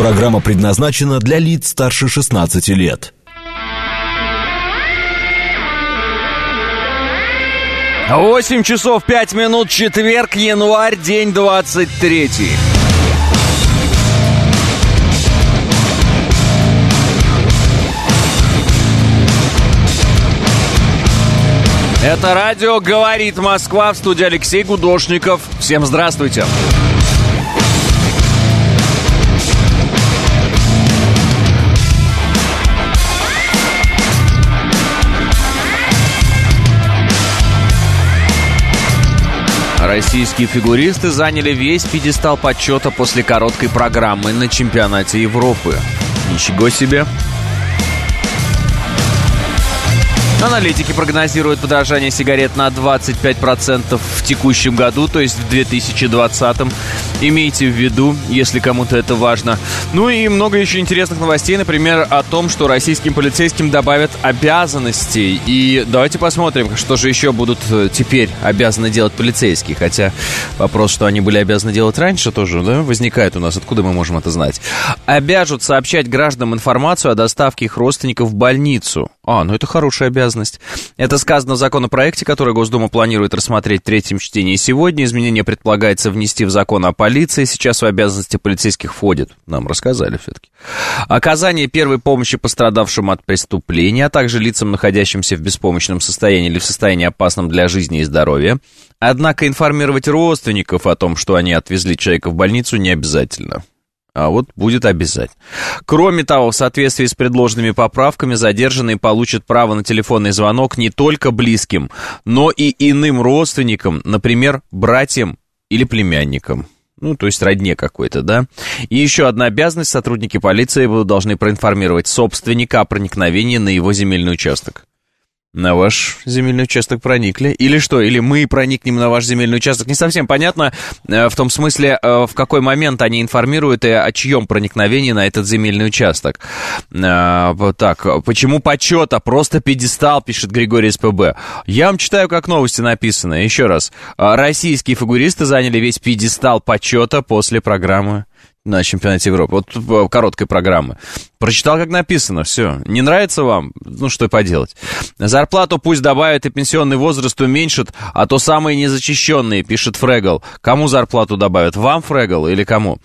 Программа предназначена для лиц старше 16 лет. 8 часов 5 минут, четверг, январь, день 23. Это радио «Говорит Москва», в студии Алексей Гудошников. Всем здравствуйте. Российские фигуристы заняли весь пьедестал почета после короткой программы на чемпионате Европы. Ничего себе! Аналитики прогнозируют подорожание сигарет на 25% в текущем году, то есть в 2020-м. Имейте в виду, если кому-то это важно. Ну и много еще интересных новостей, например, о том, что российским полицейским добавят обязанностей. И давайте посмотрим, что же еще будут теперь обязаны делать полицейские. Хотя вопрос, что они были обязаны делать раньше, тоже, да, возникает у нас. Откуда мы можем это знать? Обяжут сообщать гражданам информацию о доставке их родственников в больницу. Ну это хорошая обязанность. Это сказано в законопроекте, который Госдума планирует рассмотреть в третьем чтении сегодня. Изменения предполагается внести в закон о полиции. Сейчас в обязанности полицейских входит, нам рассказали все-таки, оказание первой помощи пострадавшим от преступления, а также лицам, находящимся в беспомощном состоянии или в состоянии опасном для жизни и здоровья. Однако информировать родственников о том, что они отвезли человека в больницу, не обязательно. А вот будет обязательно. Кроме того, в соответствии с предложенными поправками, задержанные получат право на телефонный звонок не только близким, но и иным родственникам, например, братьям или племянникам. То есть родне какой-то, да. И еще одна обязанность: сотрудники полиции должны проинформировать собственника о проникновении на его земельный участок. На ваш земельный участок проникли? Или что? Или мы проникнем на ваш земельный участок? Не совсем понятно, в том смысле, в какой момент они информируют и о чьем проникновении на этот земельный участок. Так, почему почета? Просто пьедестал, пишет Григорий СПБ. Я вам читаю, как новости написаны. Еще раз. Российские фигуристы заняли весь пьедестал почета после программы на чемпионате Европы. Вот короткой программы. Прочитал, как написано, все. Не нравится вам? Что поделать. Зарплату пусть добавят и пенсионный возраст уменьшат, а то самые незащищенные, пишет Фрегал. Кому зарплату добавят? Вам, Фрегал, или кому?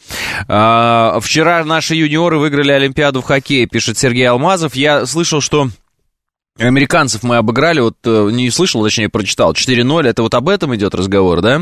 Вчера наши юниоры выиграли Олимпиаду в хоккее, пишет Сергей Алмазов. Я слышал, что американцев мы обыграли, не слышал, точнее, прочитал, 4-0, это вот об этом идет разговор, да?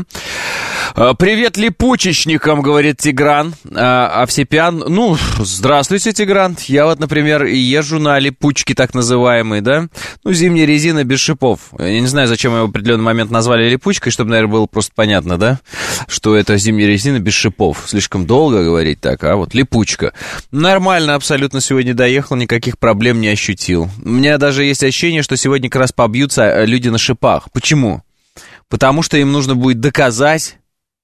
Привет липучечникам, говорит Тигран Овсепян. Здравствуйте, Тигран. Я вот, например, езжу на липучке так называемой, да? Зимняя резина без шипов. Я не знаю, зачем его в определенный момент назвали липучкой, чтобы, наверное, было просто понятно, да? Что это зимняя резина без шипов. Слишком долго говорить так, а вот липучка. Нормально абсолютно сегодня доехал, никаких проблем не ощутил. У меня даже есть ощущение, что сегодня как раз побьются люди на шипах. Почему? Потому что им нужно будет доказать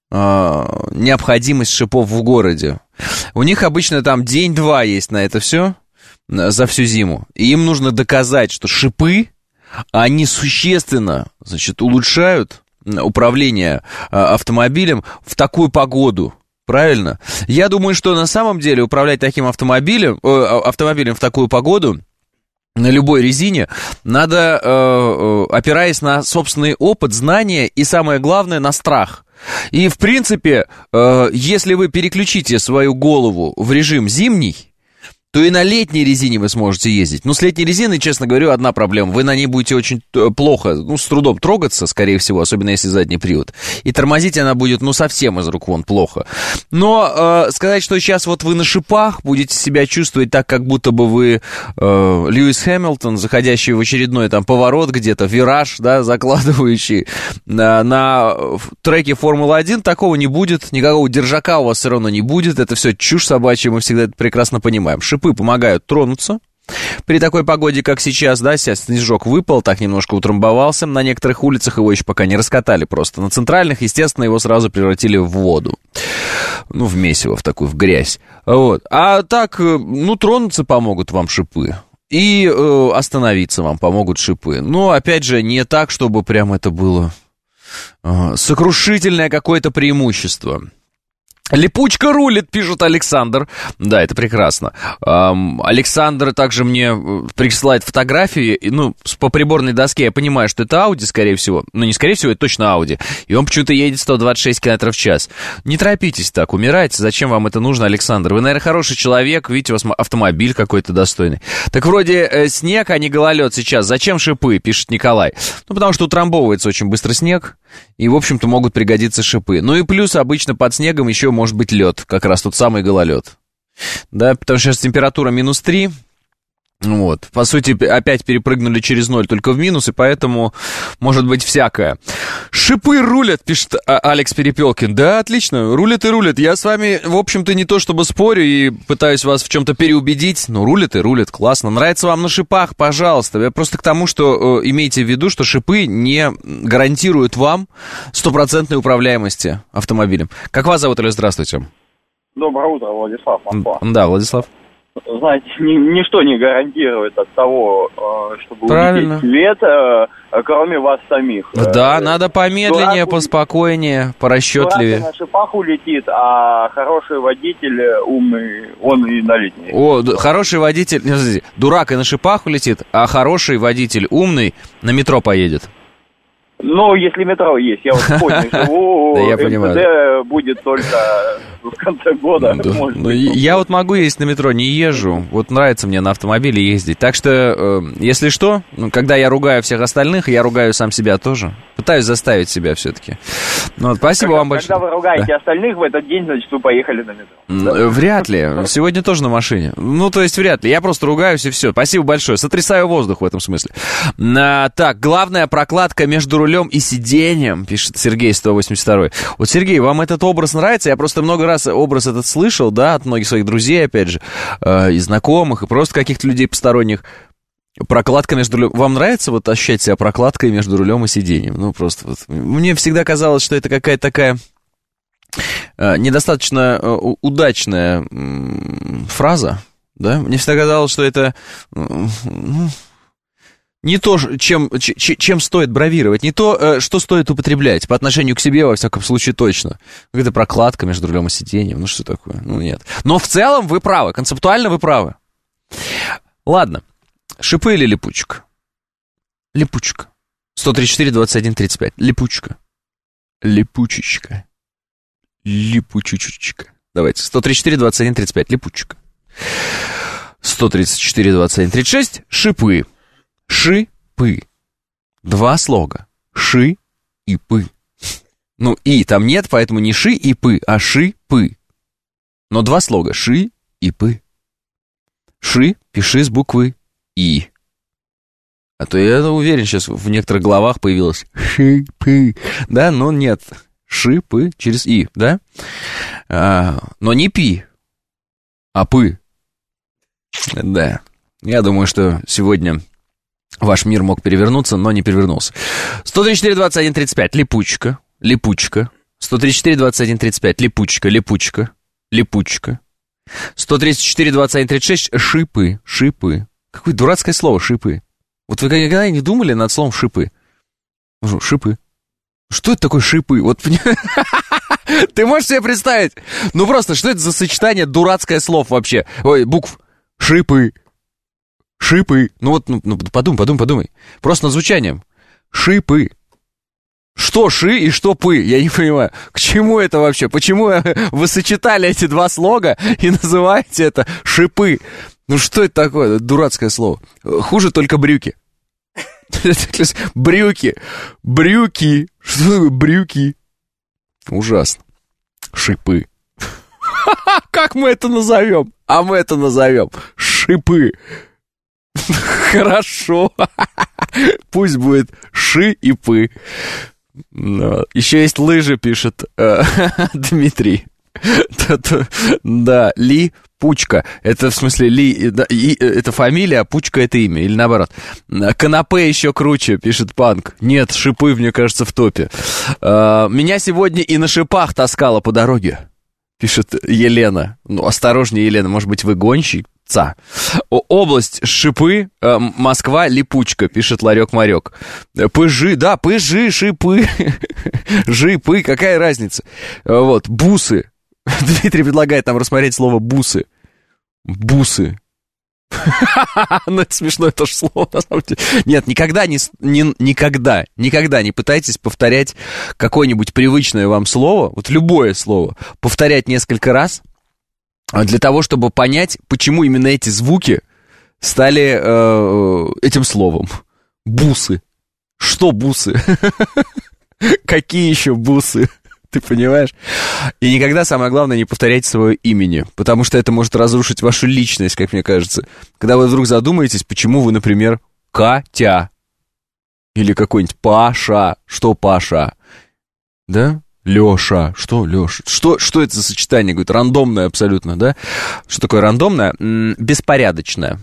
необходимость шипов в городе. У них обычно там день-два есть на это все, за всю зиму. И им нужно доказать, что шипы, они существенно, улучшают управление автомобилем в такую погоду. Правильно? Я думаю, что на самом деле управлять таким автомобилем в такую погоду на любой резине надо, опираясь на собственный опыт, знания и, самое главное, на страх. И, в принципе, если вы переключите свою голову в режим зимний, то и на летней резине вы сможете ездить. С летней резиной, честно говорю, одна проблема. Вы на ней будете очень плохо, с трудом трогаться, скорее всего, особенно если задний привод. И тормозить она будет, совсем из рук вон плохо. Но сказать, что сейчас вот вы на шипах будете себя чувствовать так, как будто бы вы Льюис Хэмилтон, заходящий в очередной там поворот где-то, вираж, да, закладывающий на треке Формулы-1, такого не будет. Никакого держака у вас все равно не будет. Это все чушь собачья, мы всегда это прекрасно понимаем. Шипы помогают тронуться. При такой погоде, как сейчас, да, сейчас снежок выпал, так немножко утрамбовался. На некоторых улицах его еще пока не раскатали просто. На центральных, естественно, его сразу превратили в воду. В месиво, в такую, в грязь. Вот. А так, тронуться помогут вам шипы. И остановиться вам помогут шипы. Но, опять же, не так, чтобы прям это было сокрушительное какое-то преимущество. Липучка рулит, пишет Александр. Да, это прекрасно. Александр также мне присылает фотографии, по приборной доске я понимаю, что это Audi, скорее всего. Не скорее всего, это точно Audi. И он почему-то едет 126 км в час. Не торопитесь так, умирайте. Зачем вам это нужно, Александр? Вы, наверное, хороший человек, видите, у вас автомобиль какой-то достойный. Так вроде снег, а не гололед сейчас. Зачем шипы, пишет Николай. Потому что утрамбовывается очень быстро снег, и, в общем-то, могут пригодиться шипы. Ну и плюс обычно под снегом еще может быть лед, как раз тот самый гололед. Да, потому что сейчас температура -3. Вот. По сути, опять перепрыгнули через 0 только в минус, и поэтому может быть всякое. Шипы рулят, пишет Алекс Перепелкин. Да, отлично, рулят и рулят. Я с вами, в общем-то, не то чтобы спорю и пытаюсь вас в чем-то переубедить, но рулят и рулят, классно. Нравится вам на шипах, пожалуйста. Я просто к тому, что имейте в виду, что шипы не гарантируют вам 100% управляемости автомобилем. Как вас зовут, Алло, здравствуйте. Доброе утро, Владислав, Москва. Да, Владислав. Знаете, ничто не гарантирует от того, чтобы правильно улететь в свет, кроме вас самих. Да, надо помедленнее, поспокойнее, порасчетливее. Дурак на шипах улетит, а хороший водитель умный, он и на линии. Хороший водитель, дурак и на шипах улетит, а хороший водитель умный на метро поедет. Ну, если метро есть, я вот в Подне живу, МВД будет только в конце года. Я вот могу ездить на метро, не езжу, вот нравится мне на автомобиле ездить. Так что, если что, когда я ругаю всех остальных, я ругаю сам себя тоже. Пытаюсь заставить себя все-таки. Спасибо вам большое. Когда вы ругаете остальных в этот день, значит, вы поехали на метро. Вряд ли. Сегодня тоже на машине. То есть вряд ли. Я просто ругаюсь и все. Спасибо большое. Сотрясаю воздух в этом смысле. Так, главная прокладка между рулем и сиденьем, пишет Сергей 182. Вот, Сергей, вам этот образ нравится? Я просто много раз образ этот слышал, да, от многих своих друзей, опять же, и знакомых, и просто каких-то людей посторонних. Прокладка между рулем. Вам нравится вот ощущать себя прокладкой между рулем и сиденьем? Просто вот. Мне всегда казалось, что это какая-то такая недостаточно удачная фраза, да? Мне всегда казалось, что это не то, чем стоит бравировать, не то, что стоит употреблять по отношению к себе, во всяком случае, точно. Какая-то прокладка между рулем и сиденьем, что такое? Нет. Но в целом вы правы, концептуально вы правы. Ладно. Шипы или липучка? Липучка. 134-21-35. Липучка. Липучечка. Липучечка. Давайте. 134-21-35. Липучка. 134-21-36. Шипы. Шипы. Два слога. Ши и пы. И там нет, поэтому не ши и пы, а шипы. Но два слога. Ши и пы. Ши пиши с буквы И. А то я уверен, сейчас в некоторых главах появилось шипы. Да, но нет. Шипы через И, да? Но не пи, а пы. Да. Я думаю, что сегодня ваш мир мог перевернуться, но не перевернулся. 134-21-35. Липучка. Липучка. 134-21-35. Липучка. Липучка. Липучка. 134-21-36. Шипы. Шипы. Какое дурацкое слово, шипы. Вот вы никогда не думали над словом шипы? Шипы. Что это такое шипы? Вот ты можешь себе представить? Просто, что это за сочетание дурацкое слов вообще? Ой, букв. Шипы. Шипы. Подумай. Просто над звучанием. Шипы. Что ши и что пы? Я не понимаю. К чему это вообще? Почему вы сочетали эти два слога и называете это шипы? Что это такое? Дурацкое слово. Хуже только брюки. Брюки. Брюки. Что такое брюки? Ужасно. Шипы. Как мы это назовем? А мы это назовем шипы. Хорошо. Пусть будет ши и пы. Еще есть лыжи, пишет Дмитрий. Да, Липучка. Это в смысле это фамилия, а Пучка это имя. Или наоборот. Канапе еще круче, пишет Панк. Нет, шипы, мне кажется, в топе. Меня сегодня и на шипах таскала по дороге, пишет Елена. Осторожнее, Елена, может быть, вы гонщица? Область шипы, Москва, липучка, пишет Ларек-Марек. Пыжи, да, пыжи, шипы. Жипы, какая разница? Вот, бусы. Дмитрий предлагает нам рассмотреть слово «бусы». Бусы. Ну, это смешное тоже слово, на самом деле. Нет, никогда не пытайтесь повторять какое-нибудь привычное вам слово, вот любое слово, повторять несколько раз, для того, чтобы понять, почему именно эти звуки стали этим словом. Бусы. Что бусы? Какие еще бусы? Ты понимаешь? И никогда, самое главное, не повторяйте свое имени, потому что это может разрушить вашу личность, как мне кажется. Когда вы вдруг задумаетесь, почему вы, например, Катя или какой-нибудь Паша. Что Паша? Да? Леша. Что Леша? Что это за сочетание? Говорит, рандомное абсолютно, да? Что такое рандомное? Беспорядочное.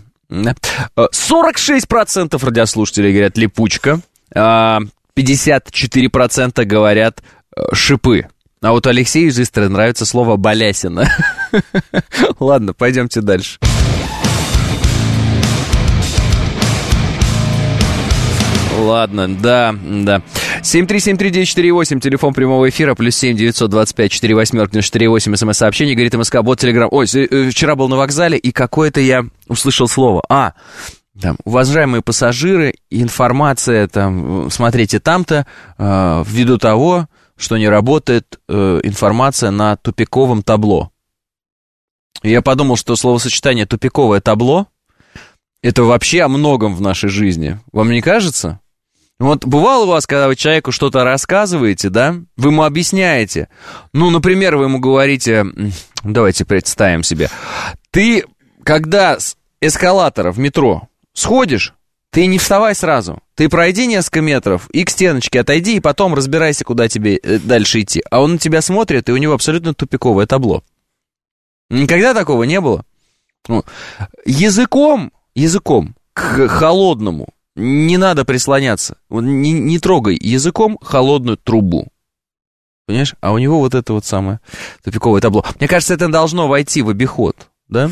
46% радиослушателей говорят липучка, 54% говорят шипы. А вот Алексею из Истры нравится слово балясина. Ладно, пойдемте дальше. Ладно, да. 7373948, телефон прямого эфира, +7 925 48 48, смс-сообщение, говорит МСК, бот Телеграм. Ой, вчера был на вокзале, и какое-то я услышал слово. Там, уважаемые пассажиры, информация, там, смотрите там-то, ввиду того, что не работает информация на тупиковом табло. И я подумал, что словосочетание «тупиковое табло» — это вообще о многом в нашей жизни. Вам не кажется? Вот бывало у вас, когда вы человеку что-то рассказываете, да, вы ему объясняете. Ну, например, вы ему говорите, давайте представим себе, ты, когда с эскалатора в метро сходишь, ты не вставай сразу. Ты пройди несколько метров и к стеночке отойди, и потом разбирайся, куда тебе дальше идти. А он на тебя смотрит, и у него абсолютно тупиковое табло. Никогда такого не было. Языком к холодному не надо прислоняться. Не трогай языком холодную трубу. Понимаешь? А у него вот это вот самое тупиковое табло. Мне кажется, это должно войти в обиход, да?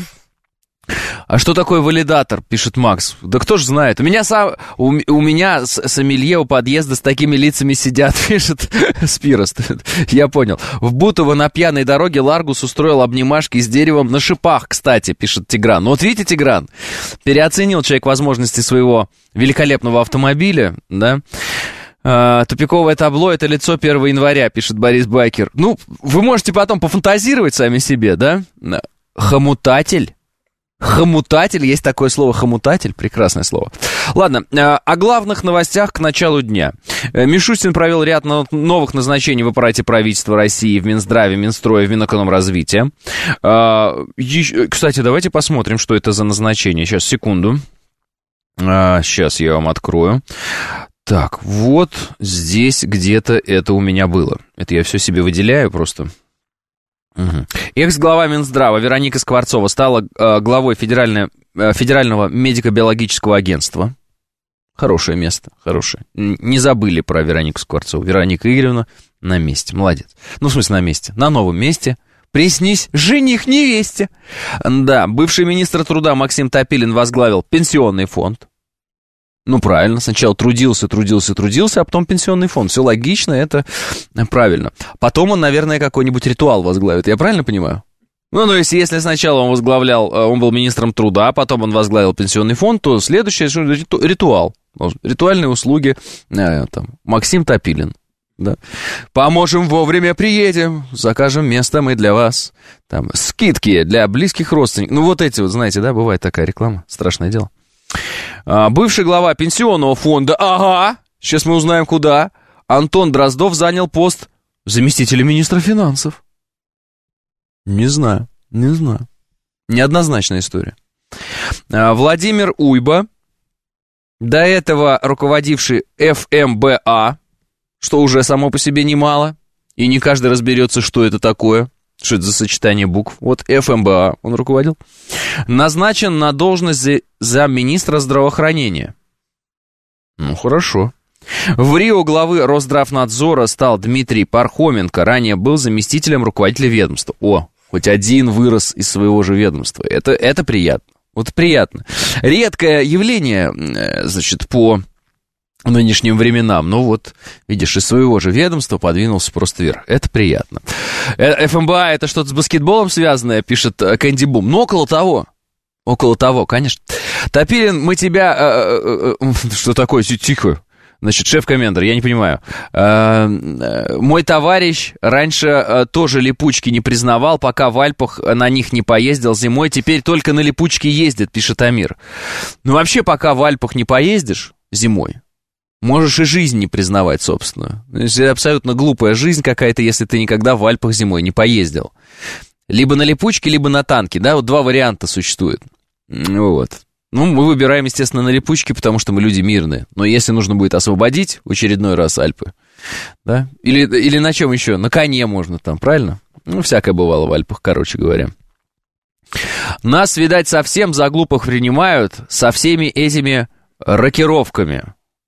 А что такое валидатор, пишет Макс? Да кто ж знает. У меня сомелье у подъезда с такими лицами сидят, пишет Спирос. Я понял. В Бутово на пьяной дороге Ларгус устроил обнимашки с деревом на шипах, кстати, пишет Тигран. Ну вот видите, Тигран, переоценил человек возможности своего великолепного автомобиля, да? Тупиковое табло — это лицо 1 января, пишет Борис Байкер. Ну, вы можете потом пофантазировать сами себе, да? Хомутатель. Хомутатель, есть такое слово хомутатель, прекрасное слово. Ладно, о главных новостях к началу дня. Мишустин провел ряд новых назначений в аппарате правительства России, в Минздраве, Минстрое, в Минэкономразвития. Кстати, давайте посмотрим, что это за назначение. Сейчас, секунду. Сейчас я вам открою. Так, вот здесь где-то это у меня было. Это я все себе выделяю просто. Угу. Экс-глава Минздрава Вероника Скворцова стала главой Федерального медико-биологического агентства. Хорошее место, хорошее. Не забыли про Веронику Скворцову. Вероника Игоревна на месте, молодец. Ну, в смысле, на месте, на новом месте. Приснись жених невесте. Да, бывший министр труда Максим Топилин возглавил пенсионный фонд. Ну, правильно, сначала трудился, а потом пенсионный фонд. Все логично, это правильно. Потом он, наверное, какой-нибудь ритуал возглавит. Я правильно понимаю? Ну, если сначала он возглавлял, он был министром труда, а потом он возглавил пенсионный фонд, то следующее — ритуал. Ритуальные услуги, там, Максим Топилин. Да. Поможем, вовремя приедем, закажем место мы для вас. Там, скидки для близких родственников. Ну, вот эти вот, знаете, да, бывает такая реклама. Страшное дело. Бывший глава пенсионного фонда, сейчас мы узнаем куда, Антон Дроздов занял пост заместителя министра финансов. Не знаю. Неоднозначная история. Владимир Уйба, до этого руководивший ФМБА, что уже само по себе немало, и не каждый разберется, что это такое. Что это за сочетание букв? Вот ФМБА он руководил. Назначен на должность замминистра здравоохранения. Ну, хорошо. В Рио главы Росздравнадзора стал Дмитрий Пархоменко. Ранее был заместителем руководителя ведомства. Хоть один вырос из своего же ведомства. Это приятно. Вот приятно. Редкое явление, значит, по нынешним временам. Ну вот, видишь, из своего же ведомства подвинулся просто вверх. Это приятно. ФМБА — это что-то с баскетболом связанное, пишет Кэнди Бум. Ну, около того. Около того, конечно. Топилин, мы тебя... Что такое? Тихо. Значит, шеф-комендор, я не понимаю. Мой товарищ раньше тоже липучки не признавал, пока в Альпах на них не поездил зимой. Теперь только на липучки ездит, пишет Амир. Ну, вообще, пока в Альпах не поездишь зимой, можешь и жизнь не признавать, собственно. Это абсолютно глупая жизнь какая-то, если ты никогда в Альпах зимой не поездил. Либо на липучке, либо на танке, да, вот два варианта существует. Вот. Ну, мы выбираем, естественно, на липучке, потому что мы люди мирные. Но если нужно будет освободить в очередной раз Альпы, да, или на чем еще? На коне можно там, правильно? Ну, всякое бывало в Альпах, короче говоря. Нас, видать, совсем за глупых принимают со всеми этими рокировками.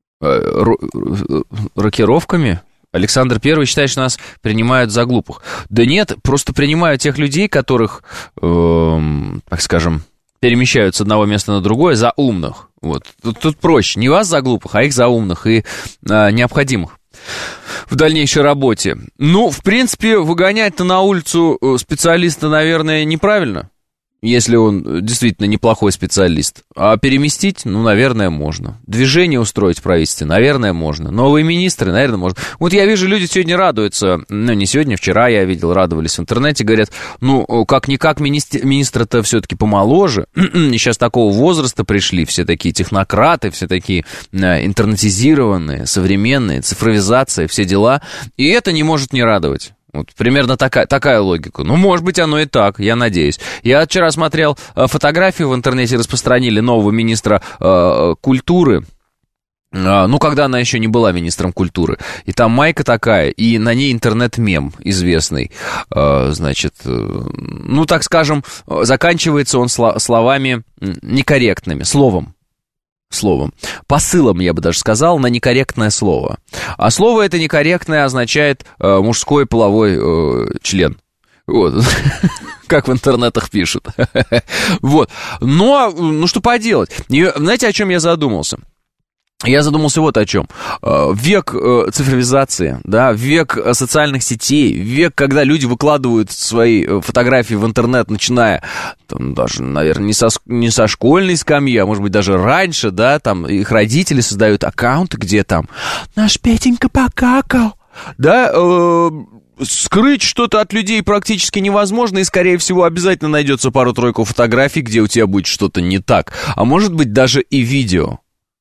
Рокировками? Александр Первый считает, что нас принимают за глупых. Да нет, просто принимают тех людей, которых, так скажем, перемещают с одного места на другое за умных. Вот. Тут проще. Не вас за глупых, а их за умных и необходимых в дальнейшей работе. Ну, в принципе, выгонять-то на улицу специалиста, наверное, неправильно, если он действительно неплохой специалист. А переместить, ну, наверное, можно. Движение устроить в правительстве, наверное, можно. Новые министры, наверное, можно. Вот я вижу, люди сегодня радуются. Ну, не сегодня, вчера я видел, радовались в интернете. Говорят, ну, как-никак министры-то все-таки помоложе. И сейчас такого возраста пришли. Все такие технократы, все такие интернетизированные, современные, цифровизация, все дела. И это не может не радовать. Вот примерно такая логика. Ну, может быть, оно и так, я надеюсь. Я вчера смотрел фотографию в интернете, распространили нового министра культуры. Ну, когда она еще не была министром культуры. И там майка такая, и на ней интернет-мем известный. Значит, ну, так скажем, заканчивается он словами некорректными, словом, посылом, я бы даже сказал, на некорректное слово. А слово это некорректное означает мужской половой член. Вот. Как в интернетах пишут. Вот. Но, ну что поделать. И, знаете, о чем я задумался? Я задумался вот о чем. Век цифровизации, да, век социальных сетей, век, когда люди выкладывают свои фотографии в интернет, начиная, там, даже, наверное, не со школьной скамьи, а может быть даже раньше, да, там их родители создают аккаунты, где там «Наш Петенька покакал», да, скрыть что-то от людей практически невозможно, и, скорее всего, обязательно найдется пару-тройку фотографий, где у тебя будет что-то не так, а может быть даже и видео.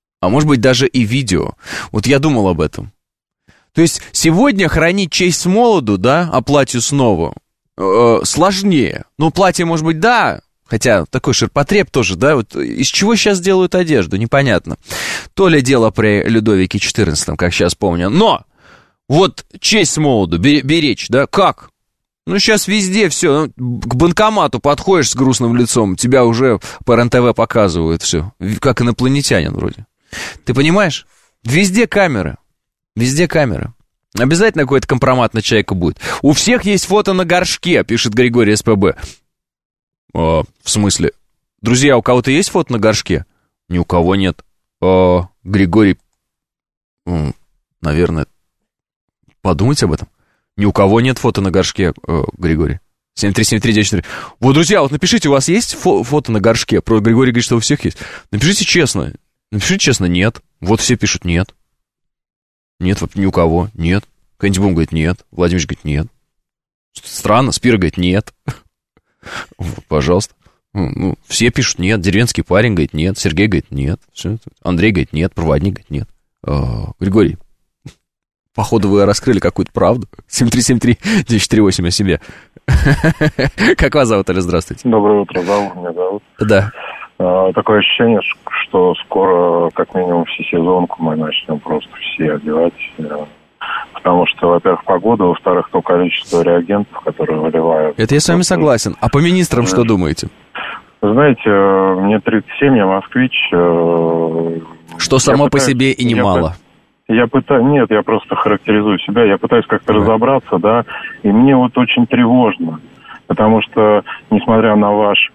Вот я думал об этом. То есть сегодня хранить честь с молоду, да, а платью снова, сложнее. Ну, платье, может быть, да, хотя такой ширпотреб тоже, да, вот из чего сейчас делают одежду, непонятно. То ли дело при Людовике XIV, как сейчас помню. Но вот честь с молоду беречь, да, как? Ну, сейчас везде все, к банкомату подходишь с грустным лицом, тебя уже по РЕН-ТВ показывают все, как инопланетянин вроде. Ты понимаешь? Везде камеры. Обязательно какой-то компромат на человека будет. У всех есть фото на горшке, пишет Григорий СПБ. В смысле? Друзья, у кого-то есть фото на горшке? Ни у кого нет. Григорий, наверное, подумайте об этом. Ни у кого нет фото на горшке, Григорий. 7373948. Вот, друзья, вот напишите, у вас есть фото на горшке? Про Григорий говорит, что у всех есть. Напишите честно, нет. Вот все пишут нет. Нет, ни у кого, нет. Кэнди Бум говорит нет. Владимир говорит нет. Странно, Спира говорит нет. Вот, пожалуйста. Ну, все пишут нет. Деревенский парень говорит нет. Сергей говорит нет. Андрей говорит нет. Проводник говорит нет. Григорий, походу вы раскрыли какую-то правду. 7373948 о себе. Как вас зовут, Оля? Здравствуйте. Доброе утро, меня зовут. Да. Такое ощущение, что скоро, как минимум, всесезонку мы начнем просто все одевать. Потому что, во-первых, погода, во-вторых, то количество реагентов, которые выливают. Это я с вами согласен. А по министрам что думаете? Знаете, мне 37, я москвич. Что само по себе и немало. Нет, я просто характеризую себя. Я пытаюсь как-то разобраться, да. И мне вот очень тревожно. Потому что, несмотря на ваш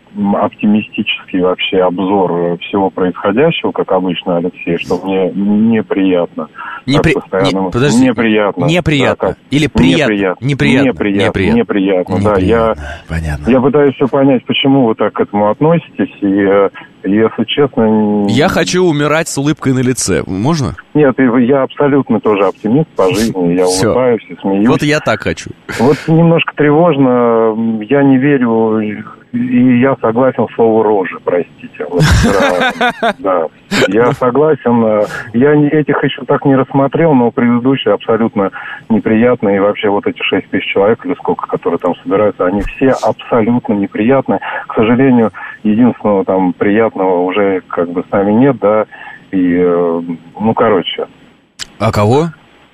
оптимистический вообще обзор всего происходящего, как обычно, Алексей, что мне неприятно. Подожди. Неприятно. Неприятно. Да, или приятно? Неприятно. Да, я пытаюсь все понять, почему вы так к этому относитесь, и если честно... Я хочу умирать с улыбкой на лице. Можно? Нет, я абсолютно тоже оптимист по жизни. Я улыбаюсь и смеюсь. Вот я так хочу. Вот немножко тревожно. Я не верю, и я согласен слову «рожи», простите. Вот, да, я согласен. Я этих еще так не рассмотрел, но предыдущие абсолютно неприятные. И вообще вот эти 6 тысяч человек, или сколько, которые там собираются, они все абсолютно неприятные. К сожалению, единственного там приятного уже как бы с нами нет, да. И, короче. А кого?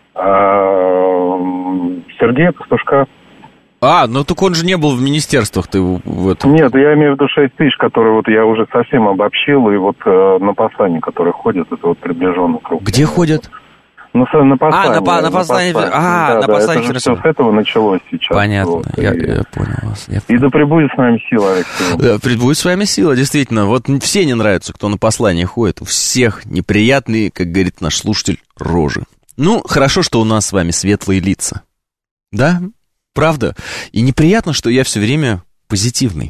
Сергея Пастушка. Ну так он же не был в министерствах, ты в этом... Нет, я имею в виду 6 тысяч, которые вот я уже совсем обобщил, и вот на послании, которые ходят, это вот приближенный круг. Где ходят? На послании. На послании. На послании. Это же все с этого началось сейчас. Понятно, вот, я понял вас. И да пребудет с нами сила, Алексей. Да, пребудет с вами сила, действительно. Вот все не нравятся, кто на послании ходит. У всех неприятные, как говорит наш слушатель, рожи. Ну, хорошо, что у нас с вами светлые лица. Да? Правда? И неприятно, что я все время позитивный.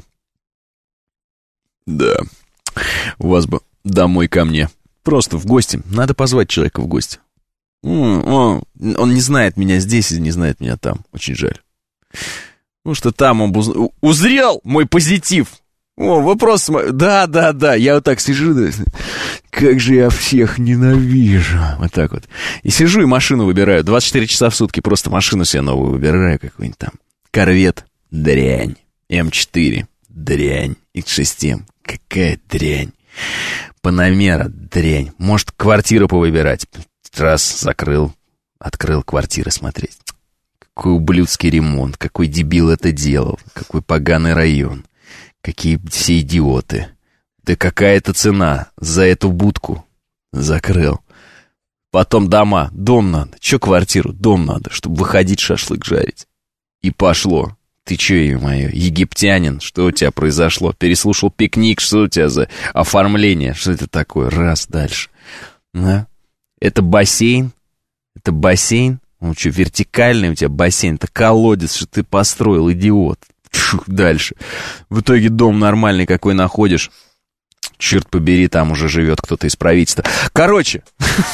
Да. У вас бы домой ко мне. Просто в гости. Надо позвать человека в гости. Он не знает меня здесь и не знает меня там. Очень жаль. Потому что там он узрел мой позитив. Вопрос... Да. Я вот так сижу. Как же я всех ненавижу. Вот так вот. И сижу и машину выбираю. 24 часа в сутки просто машину себе новую выбираю. Какой-нибудь там. Корвет. Дрянь. М4. Дрянь. X6. Какая дрянь. Панамера. Дрянь. Может, квартиру повыбирать. Раз закрыл. Открыл квартиры смотреть. Какой ублюдский ремонт. Какой дебил это делал. Какой поганый район. Какие все идиоты. Да какая-то цена за эту будку. Закрыл. Потом дома. Дом надо. Че квартиру? Дом надо, чтобы выходить шашлык жарить. И пошло. Ты че, ё-моё, египтянин? Что у тебя произошло? Переслушал пикник? Что у тебя за оформление? Что это такое? Раз, дальше. Да? Это бассейн? Это бассейн? Ну что, вертикальный у тебя бассейн? Это колодец, что ты построил, идиот. Дальше. В итоге дом нормальный какой находишь. Черт побери, там уже живет кто-то из правительства. Короче,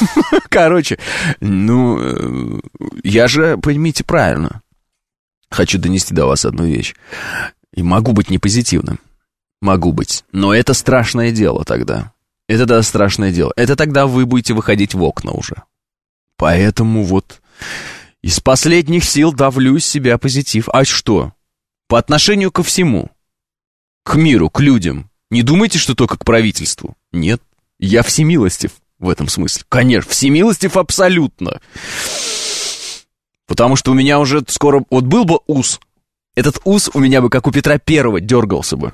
я же, поймите правильно, хочу донести до вас одну вещь. И могу быть непозитивным. Могу быть. Но это страшное дело тогда. Это да, страшное дело. Это тогда вы будете выходить в окна уже. Поэтому вот из последних сил давлю из себя позитив. А что? По отношению ко всему. К миру, к людям. Не думайте, что только к правительству. Нет. Я всемилостив в этом смысле. Конечно, всемилостив абсолютно. Потому что у меня уже скоро... Вот был бы ус. Этот ус у меня бы, как у Петра Первого, дергался бы.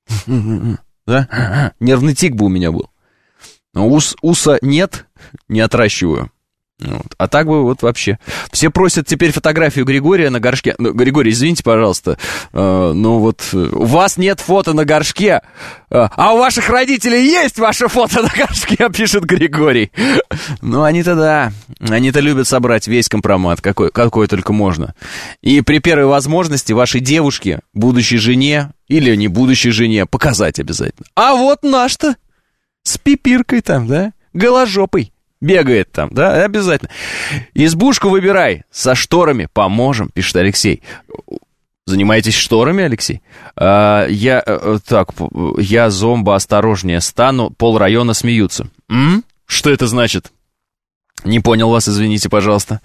Да? Нервный тик бы у меня был. Но уса нет, не отращиваю. Вот. А так бы вот вообще. Все просят теперь фотографию Григория на горшке. Григорий, извините, пожалуйста, но вот у вас нет фото на горшке, а у ваших родителей есть ваше фото на горшке, пишет Григорий. Ну, они-то да, они-то любят собрать весь компромат, какой только можно. И при первой возможности вашей девушке, будущей жене или не будущей жене, показать обязательно. А вот наш-то с пипиркой там, да, голожопой. Бегает там, да, обязательно. Избушку выбирай, со шторами, поможем, пишет Алексей. Занимаетесь шторами, Алексей? Я зомбо осторожнее стану, полрайона смеются. Что это значит? Не понял вас, извините, пожалуйста.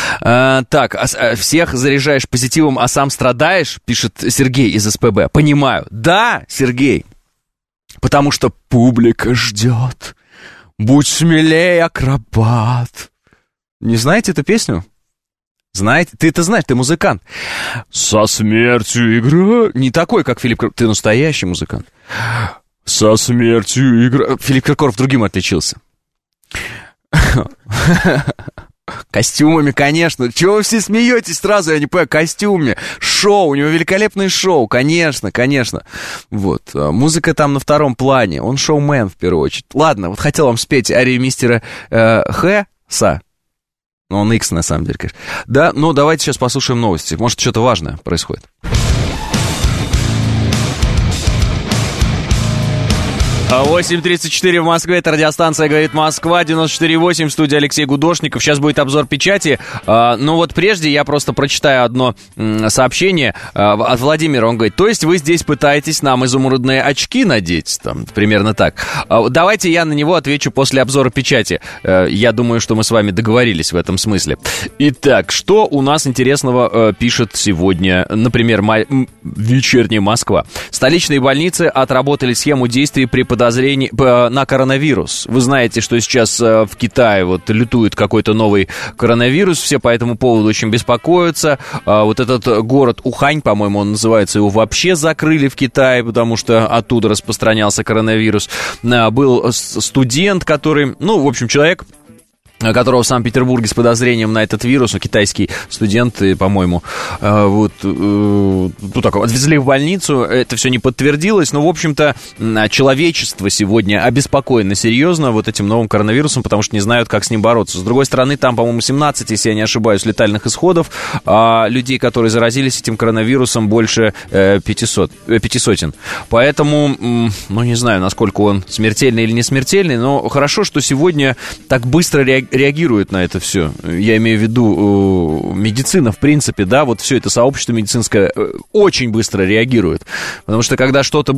Всех заряжаешь позитивом, а сам страдаешь, пишет Сергей из СПБ. Понимаю. Да, Сергей. Потому что публика ждет. Будь смелее, акробат. Не знаете эту песню? Знаете? Ты это знаешь, ты музыкант. Со смертью игра... Не такой, как Филипп Киркоров. Ты настоящий музыкант. Со смертью игра... Филипп Киркоров другим отличился. Костюмами, конечно. Чего вы все смеетесь сразу, я не понимаю, костюме. Шоу, у него великолепное шоу, конечно. Вот, музыка там на втором плане, он шоумен в первую очередь. Ладно, вот хотел вам спеть арию мистера Хэса. Он Икс, на самом деле, конечно. Да, ну давайте сейчас послушаем новости. Может, что-то важное происходит. 8:34 в Москве, это радиостанция «Говорит Москва», 94.8, в студии Алексей Гудошников. Сейчас будет обзор печати. Но вот прежде я просто прочитаю одно сообщение от Владимира. Он говорит: то есть вы здесь пытаетесь нам изумрудные очки надеть? Там, примерно так. Давайте я на него отвечу после обзора печати. Я думаю, что мы с вами договорились в этом смысле. Итак, что у нас интересного пишет сегодня, например, «Вечерняя Москва». Столичные больницы отработали схему действий при подозрении на коронавирус. Вы знаете, что сейчас в Китае вот лютует какой-то новый коронавирус, все по этому поводу очень беспокоятся. Вот этот город Ухань, по-моему, он называется, его вообще закрыли в Китае, потому что оттуда распространялся коронавирус. Был студент, который, ну, в общем, человек, которого в Санкт-Петербурге с подозрением на этот вирус, китайский студент, по-моему, вот, так, отвезли в больницу, это все не подтвердилось, но, в общем-то, человечество сегодня обеспокоено серьезно вот этим новым коронавирусом, потому что не знают, как с ним бороться. С другой стороны, там, по-моему, 17, если я не ошибаюсь, летальных исходов, а людей, которые заразились этим коронавирусом, больше 500. Поэтому, ну, не знаю, насколько он смертельный или не смертельный, но хорошо, что сегодня так быстро реагирует на это все. Я имею в виду медицина, в принципе, да, вот все это сообщество медицинское очень быстро реагирует. Потому что когда что-то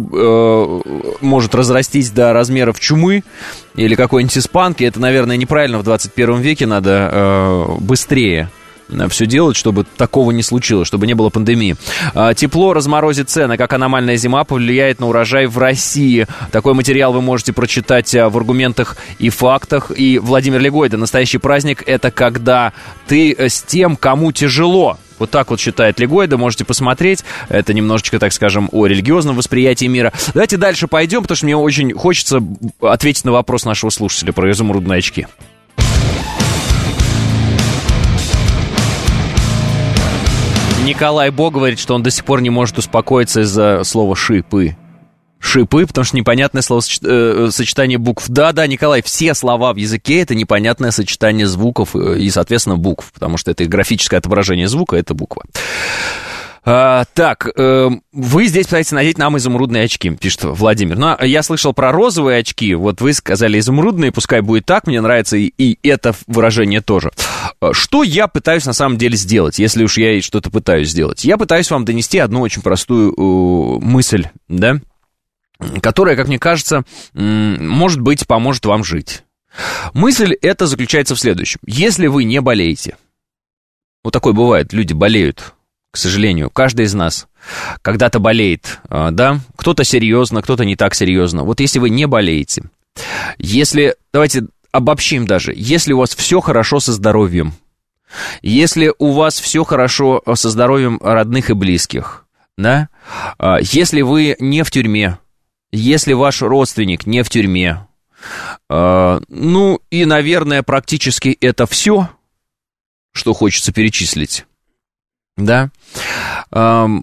может разрастись до размеров чумы или какой-нибудь испанки, это, наверное, неправильно в 21 веке, надо быстрее все делать, чтобы такого не случилось, чтобы не было пандемии. Тепло разморозит цены, как аномальная зима повлияет на урожай в России. Такой материал вы можете прочитать в «Аргументах и фактах». И Владимир Легойда: настоящий праздник — это когда ты с тем, кому тяжело. Вот так вот считает Легойда, можете посмотреть. Это немножечко, так скажем, о религиозном восприятии мира. Давайте дальше пойдем, потому что мне очень хочется ответить на вопрос нашего слушателя про изумрудные очки. Николай Бо говорит, что он до сих пор не может успокоиться из-за слова «шипы». Шипы, потому что непонятное сочетание букв. Да, Николай, все слова в языке — это непонятное сочетание звуков и, соответственно, букв, потому что это графическое отображение звука, это буква. Так, вы здесь пытаетесь надеть нам изумрудные очки, пишет Владимир. Но я слышал про розовые очки, вот вы сказали изумрудные, пускай будет так, мне нравится и это выражение тоже. Что я пытаюсь на самом деле сделать, если уж я что-то пытаюсь сделать? Я пытаюсь вам донести одну очень простую мысль, да, которая, как мне кажется, может быть, поможет вам жить. Мысль эта заключается в следующем. Если вы не болеете, вот такое бывает, люди болеют, к сожалению, каждый из нас когда-то болеет, да, кто-то серьезно, кто-то не так серьезно. Вот если вы не болеете, если, давайте обобщим даже, если у вас все хорошо со здоровьем, если у вас все хорошо со здоровьем родных и близких, да, если вы не в тюрьме, если ваш родственник не в тюрьме, ну и, наверное, практически это все, что хочется перечислить, да, то,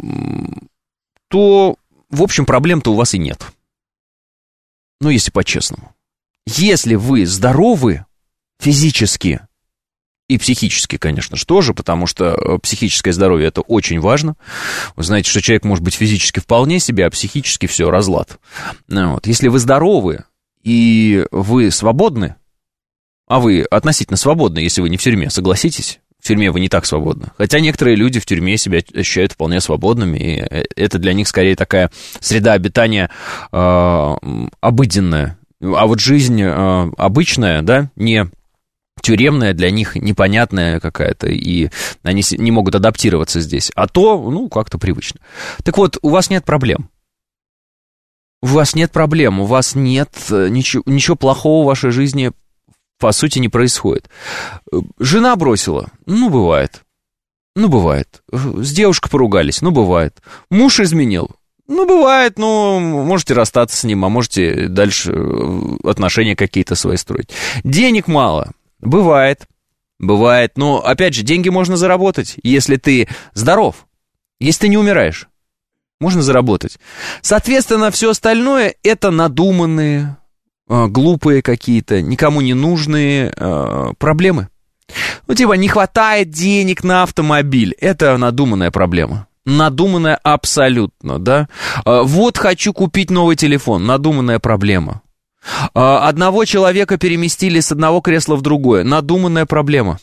в общем, проблем-то у вас и нет. Ну, если по-честному. Если вы здоровы физически и психически, конечно же, тоже, потому что психическое здоровье — это очень важно. Вы знаете, что человек может быть физически вполне себе, а психически все, разлад. Вот. Если вы здоровы и вы свободны, а вы относительно свободны, если вы не в тюрьме, согласитесь? В тюрьме вы не так свободны. Хотя некоторые люди в тюрьме себя ощущают вполне свободными, и это для них скорее такая среда обитания обыденная. А вот жизнь обычная, да, не тюремная, для них непонятная какая-то, и они не могут адаптироваться здесь. А то, ну, как-то привычно. Так вот, у вас нет проблем. У вас нет проблем, у вас нет ничего плохого в вашей жизни, по сути, не происходит. Жена бросила? Ну, бывает. Ну, бывает. С девушкой поругались? Ну, бывает. Муж изменил? Ну, бывает, но можете расстаться с ним, а можете дальше отношения какие-то свои строить. Денег мало? Бывает. бывает. Но, опять же, деньги можно заработать, если ты здоров, если ты не умираешь. Можно заработать. Соответственно, все остальное — это надуманные, глупые какие-то, никому не нужные проблемы. Ну, типа, не хватает денег на автомобиль. Это надуманная проблема. Надуманная абсолютно, да. Вот хочу купить новый телефон. Надуманная проблема. Одного человека переместили с одного кресла в другое. Надуманная проблема.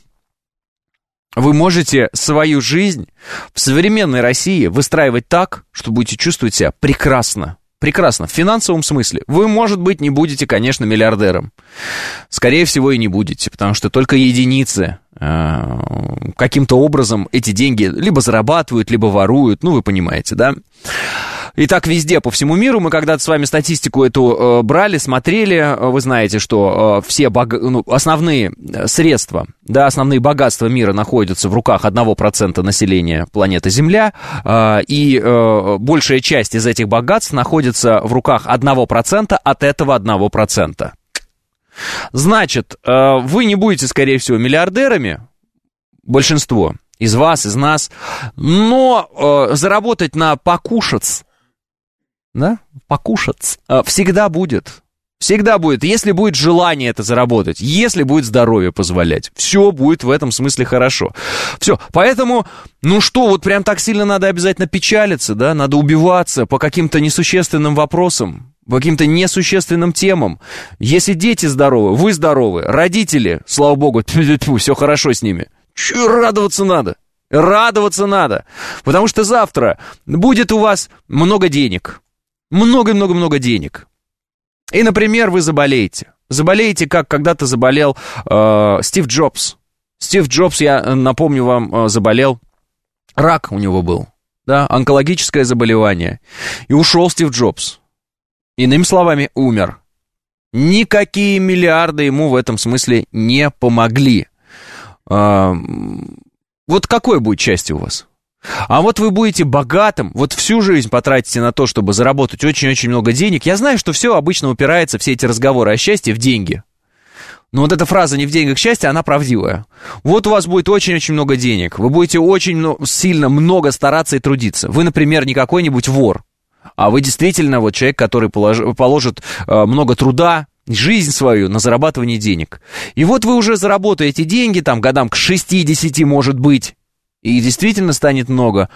Вы можете свою жизнь в современной России выстраивать так, что будете чувствовать себя прекрасно. Прекрасно, в финансовом смысле. Вы, может быть, не будете, конечно, миллиардером. Скорее всего, и не будете, потому что только единицы каким-то образом эти деньги либо зарабатывают, либо воруют, ну, вы понимаете, да? И так везде, по всему миру. Мы когда-то с вами статистику эту брали, смотрели. Вы знаете, что все основные средства, да, основные богатства мира находятся в руках 1% населения планеты Земля. И большая часть из этих богатств находится в руках 1% от этого 1%. Значит, вы не будете, скорее всего, миллиардерами, большинство из вас, из нас, но заработать на покушать, да, покушать всегда будет. Всегда будет, если будет желание это заработать, если будет здоровье позволять. Все будет в этом смысле хорошо. Все, поэтому, ну что, вот прям так сильно надо обязательно печалиться, да, надо убиваться по каким-то несущественным вопросам, по каким-то несущественным темам. Если дети здоровы, вы здоровы, родители, слава богу, все хорошо с ними. Чё, радоваться надо, радоваться надо, потому что завтра будет у вас много денег, много-много-много денег. И, например, вы заболеете. Заболеете, как когда-то заболел Стив Джобс. Стив Джобс, я напомню вам, заболел. Рак у него был, да, онкологическое заболевание. И ушел Стив Джобс. Иными словами, умер. Никакие миллиарды ему в этом смысле не помогли. Вот какое будет счастье у вас? А вот вы будете богатым, вот всю жизнь потратите на то, чтобы заработать очень-очень много денег. Я знаю, что все обычно упирается, все эти разговоры о счастье, в деньги. Но вот эта фраза «не в деньгах счастье», она правдивая. Вот у вас будет очень-очень много денег, вы будете очень сильно много стараться и трудиться. Вы, например, не какой-нибудь вор, а вы действительно вот человек, который положит много труда, жизнь свою на зарабатывание денег. И вот вы уже заработаете деньги, там, годам к 60, может быть, и действительно станет много.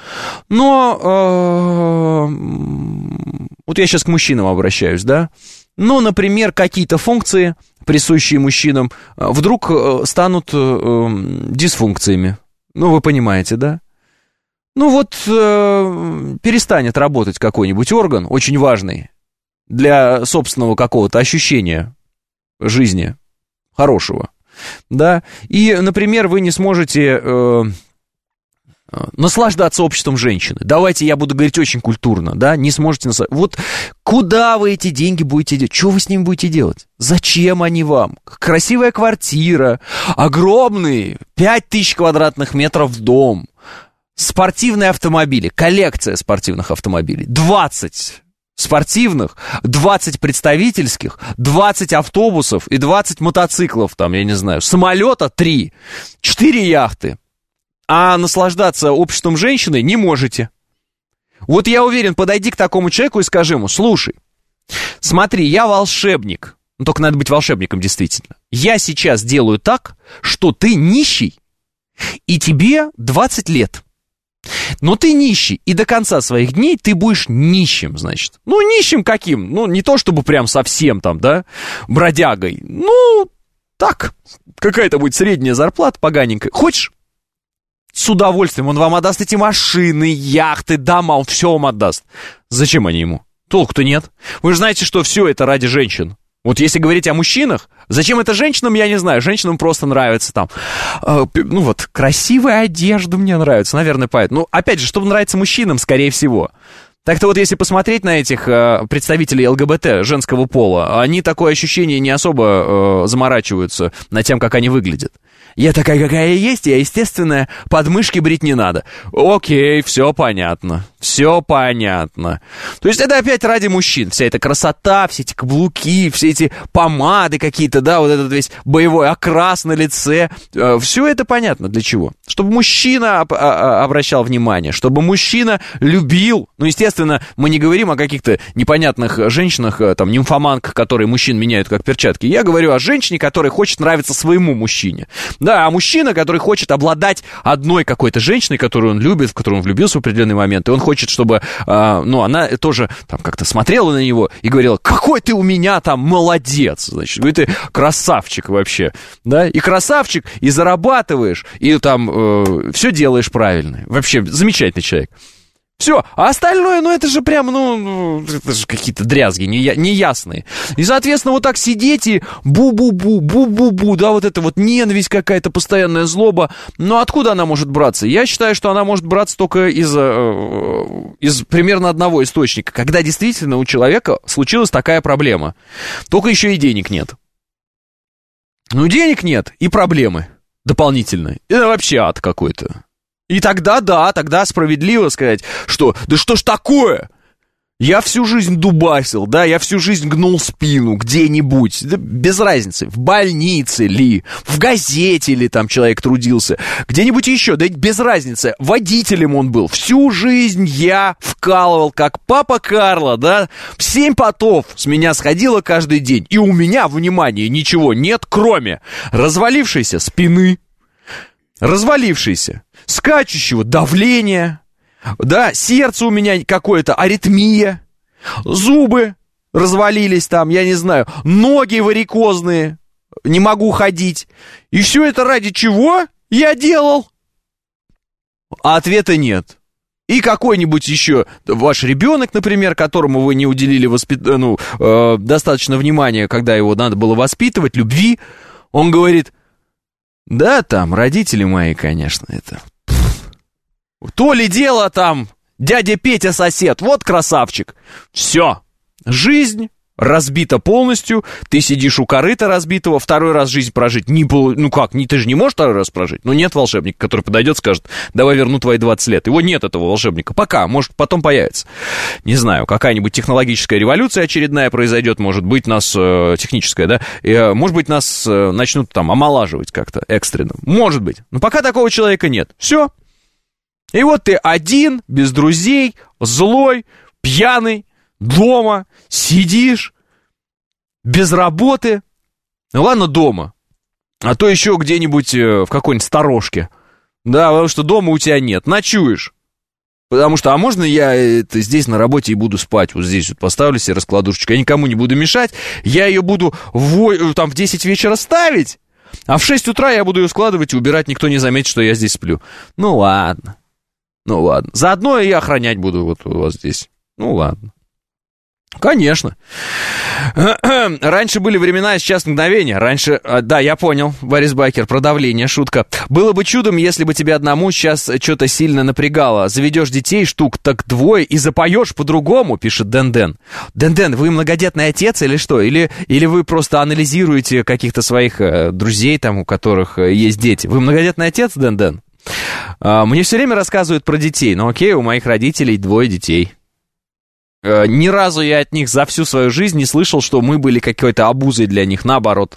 Но вот я сейчас к мужчинам обращаюсь, да? Ну, например, какие-то функции, присущие мужчинам, вдруг станут дисфункциями. Ну, вы понимаете, да? Ну, вот перестанет работать какой-нибудь орган, очень важный, для собственного какого-то ощущения жизни хорошего, да? И, например, вы не сможете наслаждаться обществом женщины. Давайте я буду говорить очень культурно, да, не сможете наслаждаться. Вот куда вы эти деньги будете делать? Что вы с ними будете делать? Зачем они вам? Красивая квартира, огромный 5000 квадратных метров дом, спортивные автомобили, коллекция спортивных автомобилей, 20 спортивных, 20 представительских, 20 автобусов и 20 мотоциклов, там, я не знаю, самолета 3, 4 яхты. А наслаждаться обществом женщины не можете. Вот я уверен, подойди к такому человеку и скажи ему: слушай, смотри, я волшебник. Ну, только надо быть волшебником, действительно. Я сейчас делаю так, что ты нищий, и тебе 20 лет. Но ты нищий, и до конца своих дней ты будешь нищим, значит. Ну, нищим каким? Ну, не то чтобы прям совсем там, да, бродягой. Ну, так, какая-то будет средняя зарплата поганенькая. Хочешь? С удовольствием. Он вам отдаст эти машины, яхты, дома, он все вам отдаст. Зачем они ему? Толку-то нет. Вы же знаете, что все это ради женщин. Вот если говорить о мужчинах, зачем это женщинам, я не знаю. Женщинам просто нравится там, ну вот, красивая одежда мне нравится, наверное, поэтому. Ну, опять же, чтобы нравиться мужчинам, скорее всего. Так-то вот если посмотреть на этих представителей ЛГБТ, женского пола, они такое ощущение не особо заморачиваются над тем, как они выглядят. Я такая, какая я есть, я естественная, подмышки брить не надо. Окей, все понятно. Все понятно. То есть это опять ради мужчин. Вся эта красота, все эти каблуки, все эти помады какие-то, да, вот этот весь боевой окрас на лице. Все это понятно для чего. Чтобы мужчина обращал внимание, чтобы мужчина любил. Ну, естественно, мы не говорим о каких-то непонятных женщинах, там, нимфоманках, которые мужчин меняют как перчатки. Я говорю о женщине, которая хочет нравиться своему мужчине. Да, а мужчина, который хочет обладать одной какой-то женщиной, которую он любит, в которую он влюбился в определенный момент, и он хочет, чтобы, она тоже там как-то смотрела на него и говорила, какой ты у меня там молодец, значит, ты красавчик вообще, да, и красавчик, и зарабатываешь, и там все делаешь правильно, вообще замечательный человек. Все, а остальное, это же прям, это же какие-то дрязги неясные. И, соответственно, вот так сидеть и бу-бу-бу, да, вот это вот ненависть какая-то, постоянная злоба. Но откуда она может браться? Я считаю, что она может браться только из примерно одного источника, когда действительно у человека случилась такая проблема. Только еще и денег нет. Денег нет и проблемы дополнительные. Это вообще ад какой-то. И тогда, да, тогда справедливо сказать, что да что ж такое? Я всю жизнь дубасил, да, я всю жизнь гнул спину где-нибудь, да, без разницы, в больнице ли, в газете ли там человек трудился, где-нибудь еще, да без разницы, водителем он был. Всю жизнь я вкалывал, как папа Карло, да, 7 потов с меня сходило каждый день, и у меня, внимание, ничего нет, кроме развалившейся спины, развалившейся, скачущего давления, да, сердце у меня какое-то, аритмия, зубы развалились там, я не знаю, ноги варикозные, не могу ходить. И все это ради чего я делал? А ответа нет. И какой-нибудь еще ваш ребенок, например, которому вы не уделили достаточно внимания, когда его надо было воспитывать, любви, он говорит, да, там, родители мои, конечно, это... То ли дело там, дядя Петя сосед, вот красавчик. Все, жизнь разбита полностью, ты сидишь у корыта разбитого, второй раз жизнь прожить, ты же не можешь второй раз прожить. Нет волшебника, который подойдет и скажет, давай верну твои 20 лет. Его нет, этого волшебника, пока, может, потом появится. Не знаю, какая-нибудь технологическая революция очередная произойдет, может быть, техническая, да, может быть, нас начнут там омолаживать как-то экстренно, может быть. Но пока такого человека нет, все. И вот ты один, без друзей, злой, пьяный, дома, сидишь, без работы. Ладно, дома, а то еще где-нибудь в какой-нибудь сторожке. Да, потому что дома у тебя нет, ночуешь. Потому что, а можно я здесь на работе и буду спать? Вот здесь вот поставлю себе раскладушечку, я никому не буду мешать, я ее буду в 10 вечера ставить, а в 6 утра я буду ее складывать и убирать, никто не заметит, что я здесь сплю. Ну ладно. Заодно и охранять буду вот у вас здесь. Ну ладно. Конечно. Раньше были времена, сейчас мгновения. Раньше, да, я понял, Борис Байкер, про давление, шутка. Было бы чудом, если бы тебе одному сейчас что-то сильно напрягало. Заведешь детей, штук так 2 и запоешь по-другому, пишет Дэн-Дэн. Дэн-Дэн, вы многодетный отец или что? Или вы просто анализируете каких-то своих друзей, там, у которых есть дети? Вы многодетный отец, Дэн-Дэн? Мне все время рассказывают про детей. Окей, у моих родителей 2 детей. Ни разу я от них за всю свою жизнь не слышал, что мы были какой-то обузой для них, наоборот.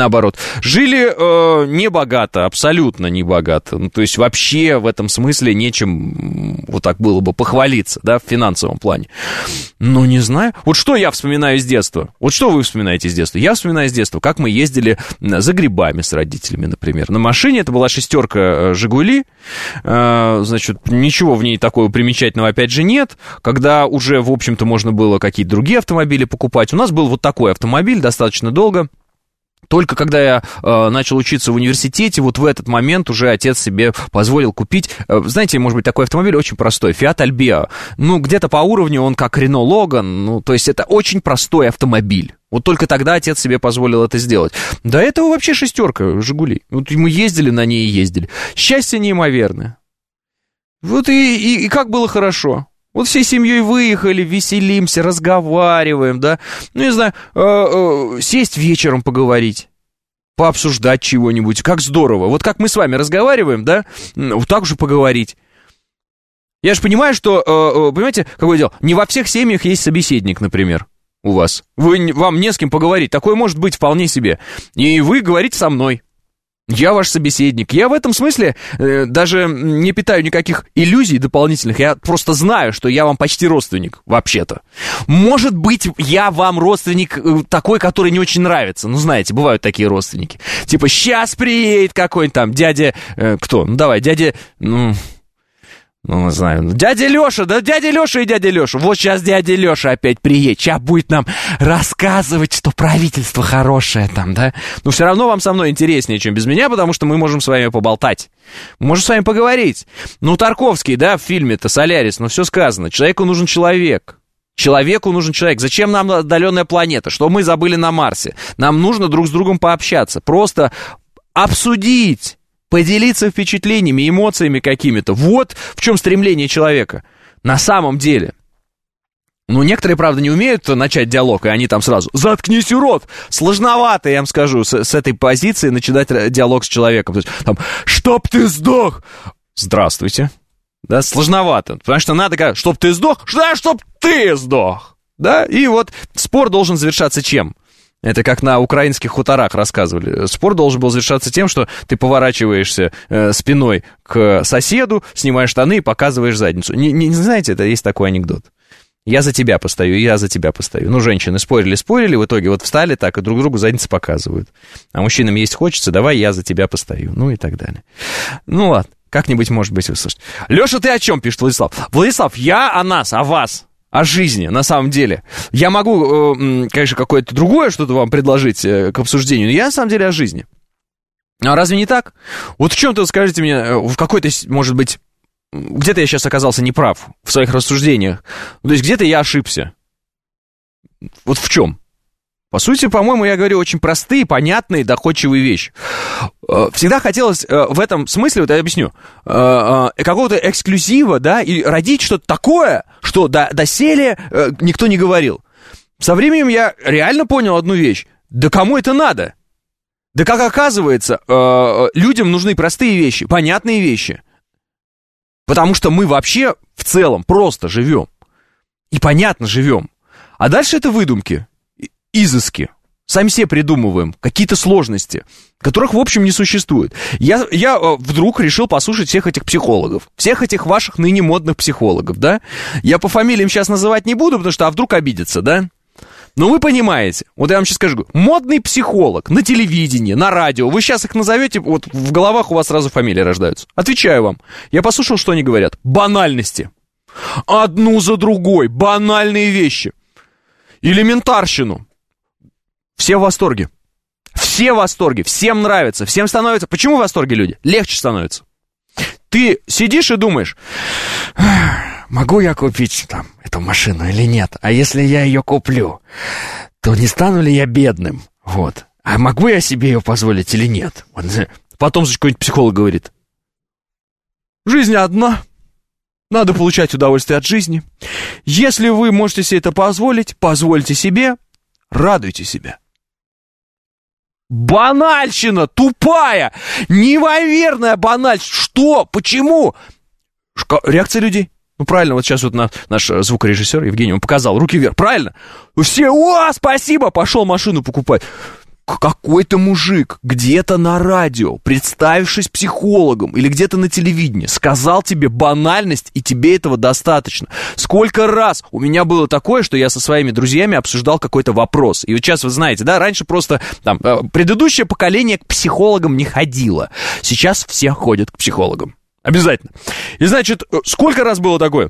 Жили не богато, абсолютно не богато. То есть вообще в этом смысле нечем вот так было бы похвалиться, да, в финансовом плане. Не знаю. Вот что я вспоминаю из детства? Вот что вы вспоминаете из детства? Я вспоминаю из детства, как мы ездили за грибами с родителями, например. На машине, это была 6-ка «Жигули». Значит, ничего в ней такого примечательного опять же нет. Когда уже, в общем-то, можно было какие-то другие автомобили покупать. У нас был вот такой автомобиль достаточно долго. Только когда я начал учиться в университете, вот в этот момент уже отец себе позволил купить, знаете, может быть, такой автомобиль очень простой, Fiat Albea. Где-то по уровню он как Renault Logan, то есть это очень простой автомобиль. Вот только тогда отец себе позволил это сделать. До этого вообще 6-ка «Жигули». Вот мы ездили на ней и ездили. Счастье неимоверное. Вот и как было хорошо. Вот всей семьей выехали, веселимся, разговариваем, да. Не знаю, сесть вечером поговорить. пообсуждать чего-нибудь. Как здорово. Вот как мы с вами разговариваем, да, вот так же поговорить. Я же понимаю, что, понимаете, какое дело? Не во всех семьях есть собеседник, например, у вас. Вам не с кем поговорить. Такое может быть вполне себе. И вы говорите со мной. Я ваш собеседник. Я в этом смысле даже не питаю никаких иллюзий дополнительных. Я просто знаю, что я вам почти родственник, вообще-то. Может быть, я вам родственник такой, который не очень нравится. Ну, знаете, бывают такие родственники. Типа, сейчас приедет какой-нибудь там дядя... кто? Ну, давай, дядя... Ну, не знаю, дядя Леша, да дядя Леша и дядя Леша. Вот сейчас дядя Леша опять приедет, сейчас будет нам рассказывать, что правительство хорошее там, да? Но все равно вам со мной интереснее, чем без меня, потому что мы можем с вами поболтать. Мы можем с вами поговорить. Ну, Тарковский, да, в фильме-то «Солярис», ну, все сказано. Человеку нужен человек. Человеку нужен человек. Зачем нам отдаленная планета? Что мы забыли на Марсе? Нам нужно друг с другом пообщаться. Просто обсудить. Поделиться впечатлениями, эмоциями какими-то. Вот в чем стремление человека. На самом деле. Ну, некоторые, правда, не умеют начать диалог, и они там сразу «заткнись, урод!» Сложновато, я вам скажу, с этой позиции начинать диалог с человеком. То есть, там «чтоб ты сдох!» Здравствуйте. Да, сложновато. Потому что надо говорить «чтоб ты сдох!» Да, «чтоб ты сдох!» Да, и вот спор должен завершаться чем? Это как на украинских хуторах рассказывали. Спор должен был завершаться тем, что ты поворачиваешься спиной к соседу, снимаешь штаны и показываешь задницу. Не знаете, это есть такой анекдот. Я за тебя постою, я за тебя постою. Ну, женщины спорили, в итоге вот встали так и друг другу задницы показывают. А мужчинам есть хочется, давай я за тебя постою. Ну и так далее. Ну ладно, как-нибудь, может быть, вы слышите. Леша, ты о чем, пишет Владислав? Владислав, я о нас, о вас. О жизни, на самом деле. Я могу, конечно, какое-то другое что-то вам предложить к обсуждению, но я, на самом деле, о жизни. А разве не так? Вот в чем-то, скажите мне, в какой-то, может быть, где-то я сейчас оказался неправ в своих рассуждениях. То есть где-то я ошибся. Вот в чем? По сути, по-моему, я говорю очень простые, понятные, доходчивые вещи. Всегда хотелось в этом смысле, вот я объясню, какого-то эксклюзива, да, и родить что-то такое, что доселе никто не говорил. Со временем я реально понял одну вещь. Да кому это надо? Да как оказывается, людям нужны простые вещи, понятные вещи. Потому что мы вообще в целом просто живем. И понятно живем. А дальше это выдумки. Изыски. Сами себе придумываем какие-то сложности, которых, в общем, не существует. Я вдруг решил послушать всех этих психологов, всех этих ваших ныне модных психологов, да? Я по фамилиям сейчас называть не буду, потому что, вдруг обидятся, да? Но вы понимаете, вот я вам сейчас скажу, модный психолог на телевидении, на радио, вы сейчас их назовете, вот в головах у вас сразу фамилии рождаются. Отвечаю вам, я послушал, что они говорят. Банальности. Одну за другой, банальные вещи. Элементарщину. Все в восторге. Все в восторге. Всем нравится. Всем становится. Почему в восторге люди? Легче становится. Ты сидишь и думаешь, могу я купить там эту машину или нет? А если я ее куплю, то не стану ли я бедным? Вот. А могу я себе ее позволить или нет? Потом какой-нибудь психолог говорит, жизнь одна. Надо получать удовольствие от жизни. Если вы можете себе это позволить, позвольте себе, радуйте себя. Банальщина, тупая, неимоверная банальщина. Что? Почему? Реакция людей. Ну, правильно, вот сейчас вот наш звукорежиссер Евгений, он показал, руки вверх, правильно? Все, спасибо, пошел машину покупать. Какой-то мужик где-то на радио, представившись психологом или где-то на телевидении, сказал тебе банальность, и тебе этого достаточно. Сколько раз у меня было такое, что я со своими друзьями обсуждал какой-то вопрос. И вот сейчас вы знаете, да, раньше просто там предыдущее поколение к психологам не ходило. Сейчас все ходят к психологам. Обязательно. И значит, сколько раз было такое?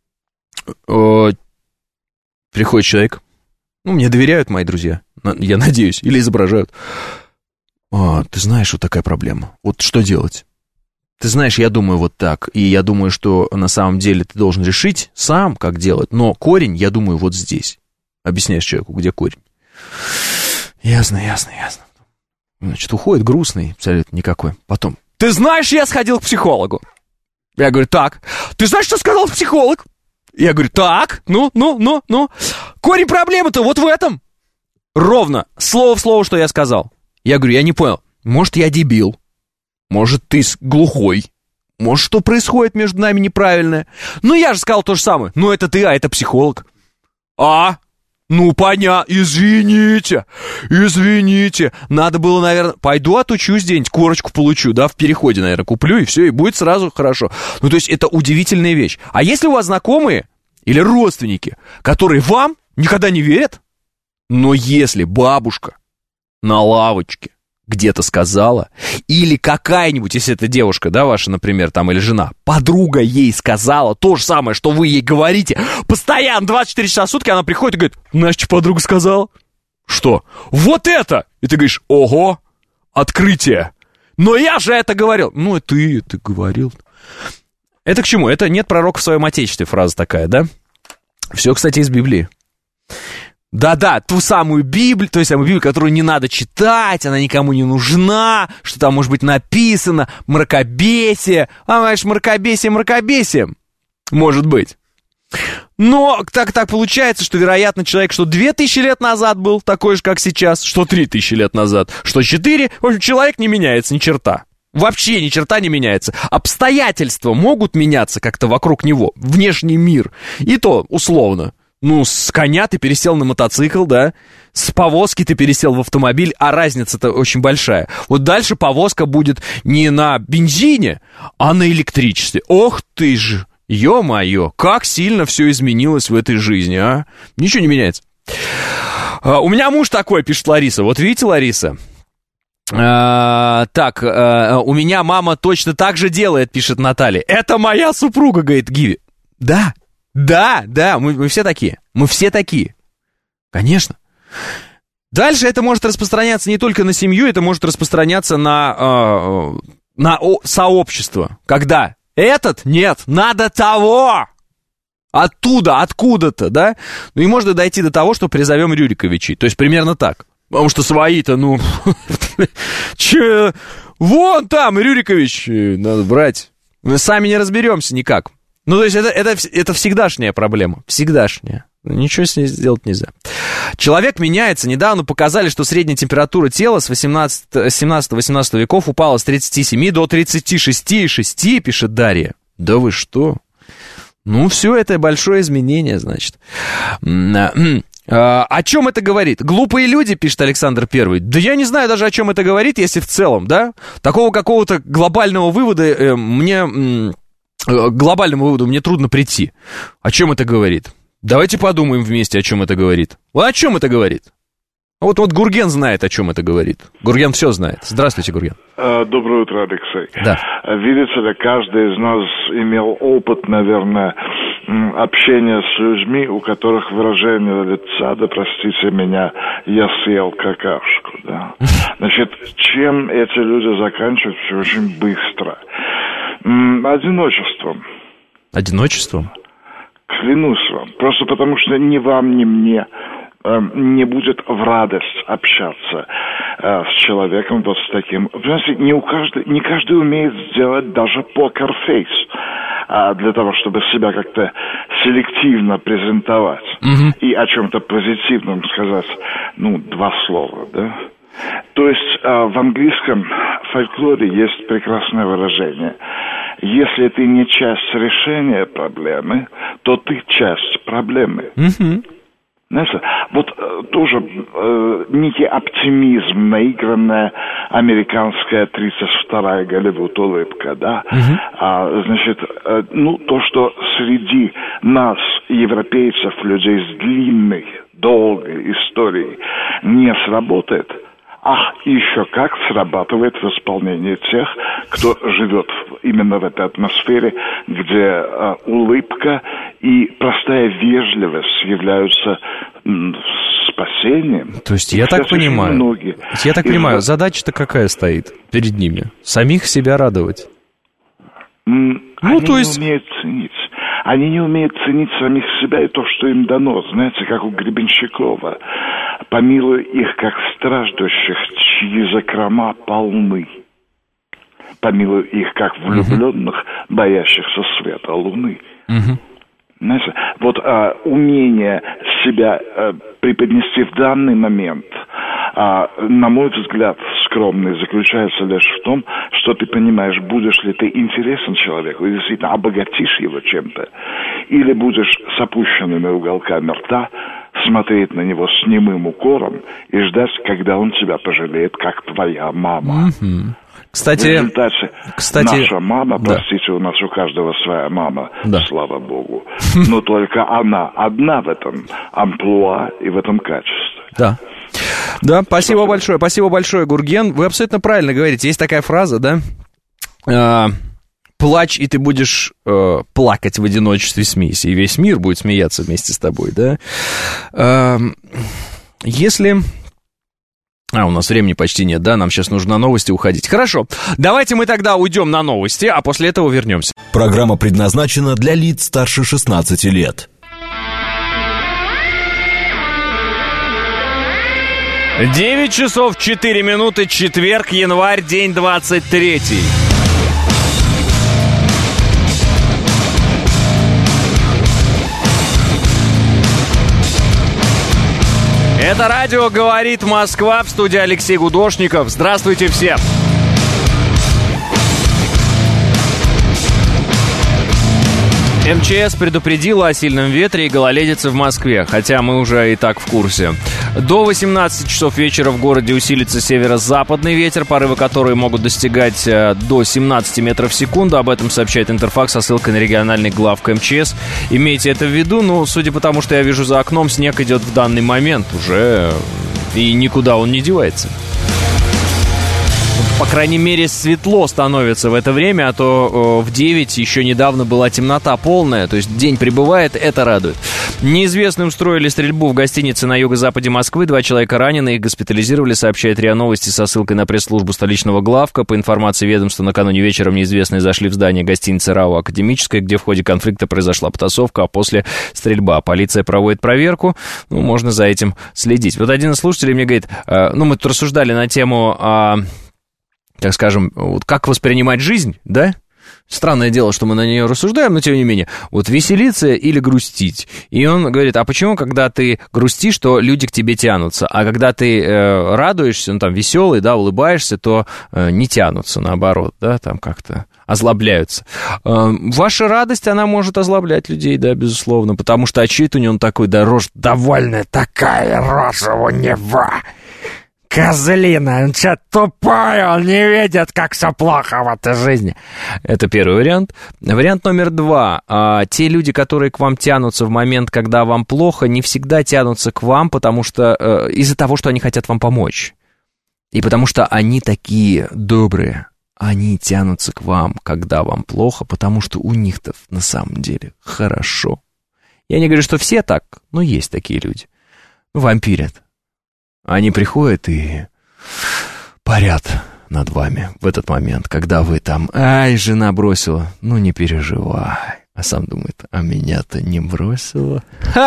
Приходит человек. Ну, мне доверяют мои друзья, я надеюсь, или изображают. Ты знаешь, вот такая проблема. Вот что делать? Ты знаешь, я думаю вот так, и я думаю, что на самом деле ты должен решить сам, как делать, но корень, я думаю, вот здесь. Объясняешь человеку, где корень. Ясно. Значит, уходит грустный, абсолютно никакой. Потом, ты знаешь, я сходил к психологу. Я говорю, так. Ты знаешь, что сказал психолог? Я говорю, так, ну. Корень проблемы-то вот в этом. Ровно, слово в слово, что я сказал. Я говорю, я не понял, может, я дебил, может, ты глухой, может, что происходит между нами неправильное. Ну, я же сказал то же самое, ну, это ты, а это психолог. Ну, понятно, извините, надо было, наверное, пойду отучусь где-нибудь, корочку получу, да, в переходе, наверное, куплю, и все, и будет сразу хорошо. Ну, то есть, это удивительная вещь. А если у вас знакомые или родственники, которые вам никогда не верят, но если бабушка на лавочке где-то сказала, или какая-нибудь, если это девушка, да, ваша, например, там, или жена, подруга ей сказала то же самое, что вы ей говорите, постоянно, 24 часа в сутки, она приходит и говорит, знаешь, что подруга сказала? Что? Вот это! И ты говоришь, ого, открытие! Но я же это говорил! Ну, ты говорил. Это к чему? Это «нет пророка в своем отечестве» фраза такая, да? Все, кстати, из Библии. Да-да, ту самую Библию, которую не надо читать, она никому не нужна, что там может быть написано, мракобесие. Знаешь, мракобесие, может быть. Но так получается, что, вероятно, человек, что 2000 лет назад был такой же, как сейчас, что 3000 лет назад, что 4, в общем, человек не меняется ни черта. Вообще ни черта не меняется. Обстоятельства могут меняться как-то вокруг него, внешний мир, и то условно. Ну, с коня ты пересел на мотоцикл, да, с повозки ты пересел в автомобиль, а разница-то очень большая. Вот дальше повозка будет не на бензине, а на электричестве. Ох ты ж, ё-моё, как сильно все изменилось в этой жизни, а? Ничего не меняется. У меня муж такой, пишет Лариса. Вот видите, Лариса? У меня мама точно так же делает, пишет Наталья. Это моя супруга, говорит Гиви. Да, мы все такие. Мы все такие. Конечно. Дальше это может распространяться не только на семью, это может распространяться на сообщество. Когда этот нет, надо того. Оттуда, откуда-то, да? Ну и можно дойти до того, что призовем Рюриковичей. То есть примерно так. Потому что свои-то, вон там Рюрикович, надо брать. Мы сами не разберемся никак. Ну, то есть это всегдашняя проблема. Всегдашняя. Ничего с ней сделать нельзя. Человек меняется. Недавно показали, что средняя температура тела с 17-18 веков упала с 37 до 36,6, пишет Дарья. Да вы что? Ну, все это большое изменение, значит. О чем это говорит? Глупые люди, пишет Александр Первый. Да я не знаю даже, о чем это говорит, если в целом, да? Такого какого-то глобального вывода глобальному выводу мне трудно прийти. О чем это говорит? Давайте подумаем вместе, о чем это говорит. О чем это говорит? Вот Гурген знает, о чем это говорит. Гурген все знает. Здравствуйте, Гурген. Доброе утро, Алексей. Да. Видите ли, каждый из нас имел опыт, наверное, общения с людьми, у которых выражение лица, да простите меня, я съел какашку, да. Значит, чем эти люди заканчиваются очень быстро? Одиночеством. Одиночеством? Клянусь вам. Просто потому что ни вам, ни мне не будет в радость общаться с человеком вот с таким. Понимаете, не каждый умеет сделать даже покер-фейс для того, чтобы себя как-то селективно презентовать и о чем-то позитивном сказать, два слова, да. То есть в английском фольклоре есть прекрасное выражение. Если ты не часть решения проблемы, то ты часть проблемы. Знаете, вот тоже некий оптимизм, наигранная американская 32-я Голливуд улыбка, да? Значит, то, что среди нас, европейцев, людей с длинной, долгой историей, не сработает, еще как срабатывает в исполнении тех, кто живет именно в этой атмосфере, где улыбка и простая вежливость являются спасением. То есть я так понимаю, задача-то какая стоит перед ними? Самих себя радовать. Не умеют ценить. Они не умеют ценить самих себя и то, что им дано. Знаете, как у Гребенщикова. Помилуй их, как страждущих, чьи закрома полны. Помилуй их, как влюбленных, боящихся света луны. Знаете, вот умение себя преподнести в данный момент, на мой взгляд, скромный заключается лишь в том, что ты понимаешь, будешь ли ты интересен человеку, и действительно обогатишь его чем-то, или будешь с опущенными уголками рта смотреть на него с немым укором и ждать, когда он тебя пожалеет, как твоя мама. Кстати, в результате наша мама, простите, у нас у каждого своя мама, слава богу, но только она одна в этом амплуа и в этом качестве. Да, спасибо большое, Гурген. Вы абсолютно правильно говорите. Есть такая фраза, да? Плачь, и ты будешь плакать в одиночестве, смейся. И весь мир будет смеяться вместе с тобой, да? Если... у нас времени почти нет, да? Нам сейчас нужно на новости уходить. Хорошо, давайте мы тогда уйдем на новости, а после этого вернемся. Программа предназначена для лиц старше 16 лет. 9 часов 4 минуты, четверг, январь, день 23. Это радио «Говорит Москва», в студии Алексей Гудошников. Здравствуйте всем! МЧС предупредила о сильном ветре и гололедице в Москве, хотя мы уже и так в курсе. До 18 часов вечера в городе усилится северо-западный ветер, порывы которого могут достигать до 17 метров в секунду. Об этом сообщает Интерфакс со ссылкой на региональный главк МЧС. Имейте это в виду, судя по тому, что я вижу за окном, снег идет в данный момент уже, и никуда он не девается. По крайней мере, светло становится в это время, а то в 9 еще недавно была темнота полная, то есть день прибывает, это радует. Неизвестные устроили стрельбу в гостинице на юго-западе Москвы, 2 человека ранены, их госпитализировали, сообщает РИА Новости со ссылкой на пресс-службу столичного главка. По информации ведомства, накануне вечером неизвестные зашли в здание гостиницы РАО «Академическая», где в ходе конфликта произошла потасовка, а после стрельба. Полиция проводит проверку, можно за этим следить. Вот один из слушателей мне говорит, мы тут рассуждали на тему... так скажем, как воспринимать жизнь, да? Странное дело, что мы на нее рассуждаем, но тем не менее, веселиться или грустить. И он говорит, а почему, когда ты грустишь, то люди к тебе тянутся, а когда ты радуешься, веселый, да, улыбаешься, то не тянутся, наоборот, да, там как-то озлобляются. Ваша радость, она может озлоблять людей, да, безусловно, потому что очевидно у него такой, да, рожа довольная, такая рожа у него. Козлина, он что, тупой, он не видит, как все плохо в этой жизни. Это первый вариант. Вариант номер 2. Те люди, которые к вам тянутся в момент, когда вам плохо, не всегда тянутся к вам, потому что из-за того, что они хотят вам помочь. И потому что они такие добрые. Они тянутся к вам, когда вам плохо, потому что у них-то на самом деле хорошо. Я не говорю, что все так, но есть такие люди. Вампирят. Они приходят и парят над вами в этот момент, когда вы там, жена бросила, не переживай. А сам думает, а меня-то не бросила.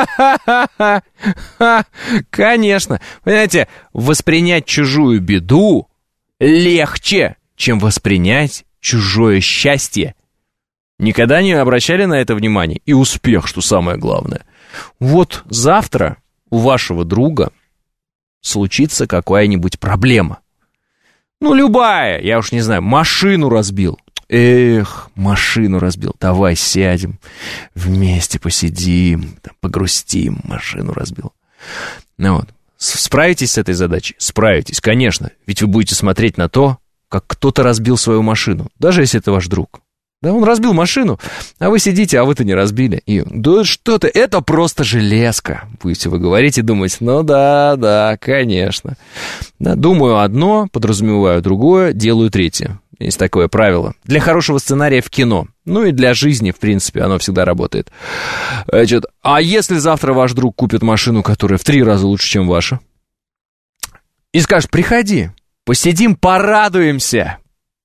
Конечно. Понимаете, воспринять чужую беду легче, чем воспринять чужое счастье. Никогда не обращали на это внимание? И успех, что самое главное. Вот завтра у вашего друга случится какая-нибудь проблема. Любая, я уж не знаю, машину разбил. Машину разбил. Давай сядем, вместе посидим, погрустим, машину разбил. Справитесь с этой задачей? Справитесь, конечно. Ведь вы будете смотреть на то, как кто-то разбил свою машину, даже если это ваш друг. Да, он разбил машину, а вы сидите, а вы-то не разбили. И, да что-то, это просто железка. Будете вы говорить и думать, да, конечно. Да, думаю одно, подразумеваю другое, делаю третье. Есть такое правило. Для хорошего сценария в кино, и для жизни, в принципе, оно всегда работает. Значит, а если завтра ваш друг купит машину, которая в 3 раза лучше, чем ваша, и скажет, приходи, посидим, порадуемся.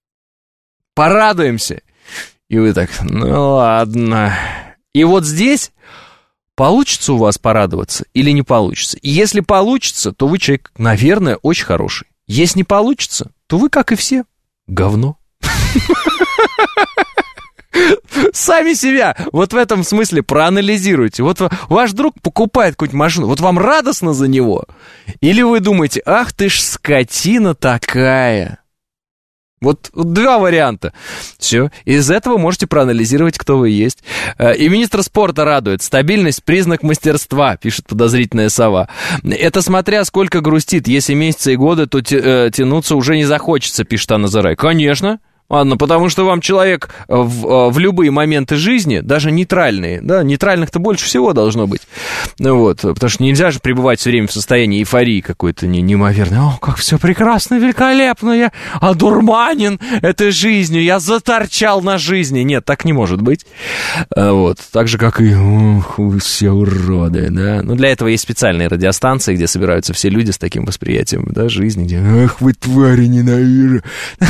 И вы так, ладно. И вот здесь получится у вас порадоваться или не получится. И если получится, то вы человек, наверное, очень хороший. Если не получится, то вы, как и все, говно. Сами себя вот в этом смысле проанализируйте. Вот ваш друг покупает какую-нибудь машину, вот вам радостно за него? Или вы думаете, ах ты ж скотина такая? Вот два варианта. Все. Из этого можете проанализировать, кто вы есть. И министр спорта радует. Стабильность – признак мастерства, пишет подозрительная сова. Это смотря сколько грустит. Если месяцы и годы, то тянуться уже не захочется, пишет Анна Зарай. Конечно. Ладно, потому что вам человек в любые моменты жизни, даже нейтральные, да, нейтральных-то больше всего должно быть. Вот, потому что нельзя же пребывать все время в состоянии эйфории какой-то неимоверной. О, как все прекрасно, великолепно, я одурманен этой жизнью, я заторчал на жизни. Нет, так не может быть. Вот, так же, как и вы все уроды, да. Ну, для этого есть специальные радиостанции, где собираются все люди с таким восприятием, да, жизни, где, ах, вы твари, ненавижу.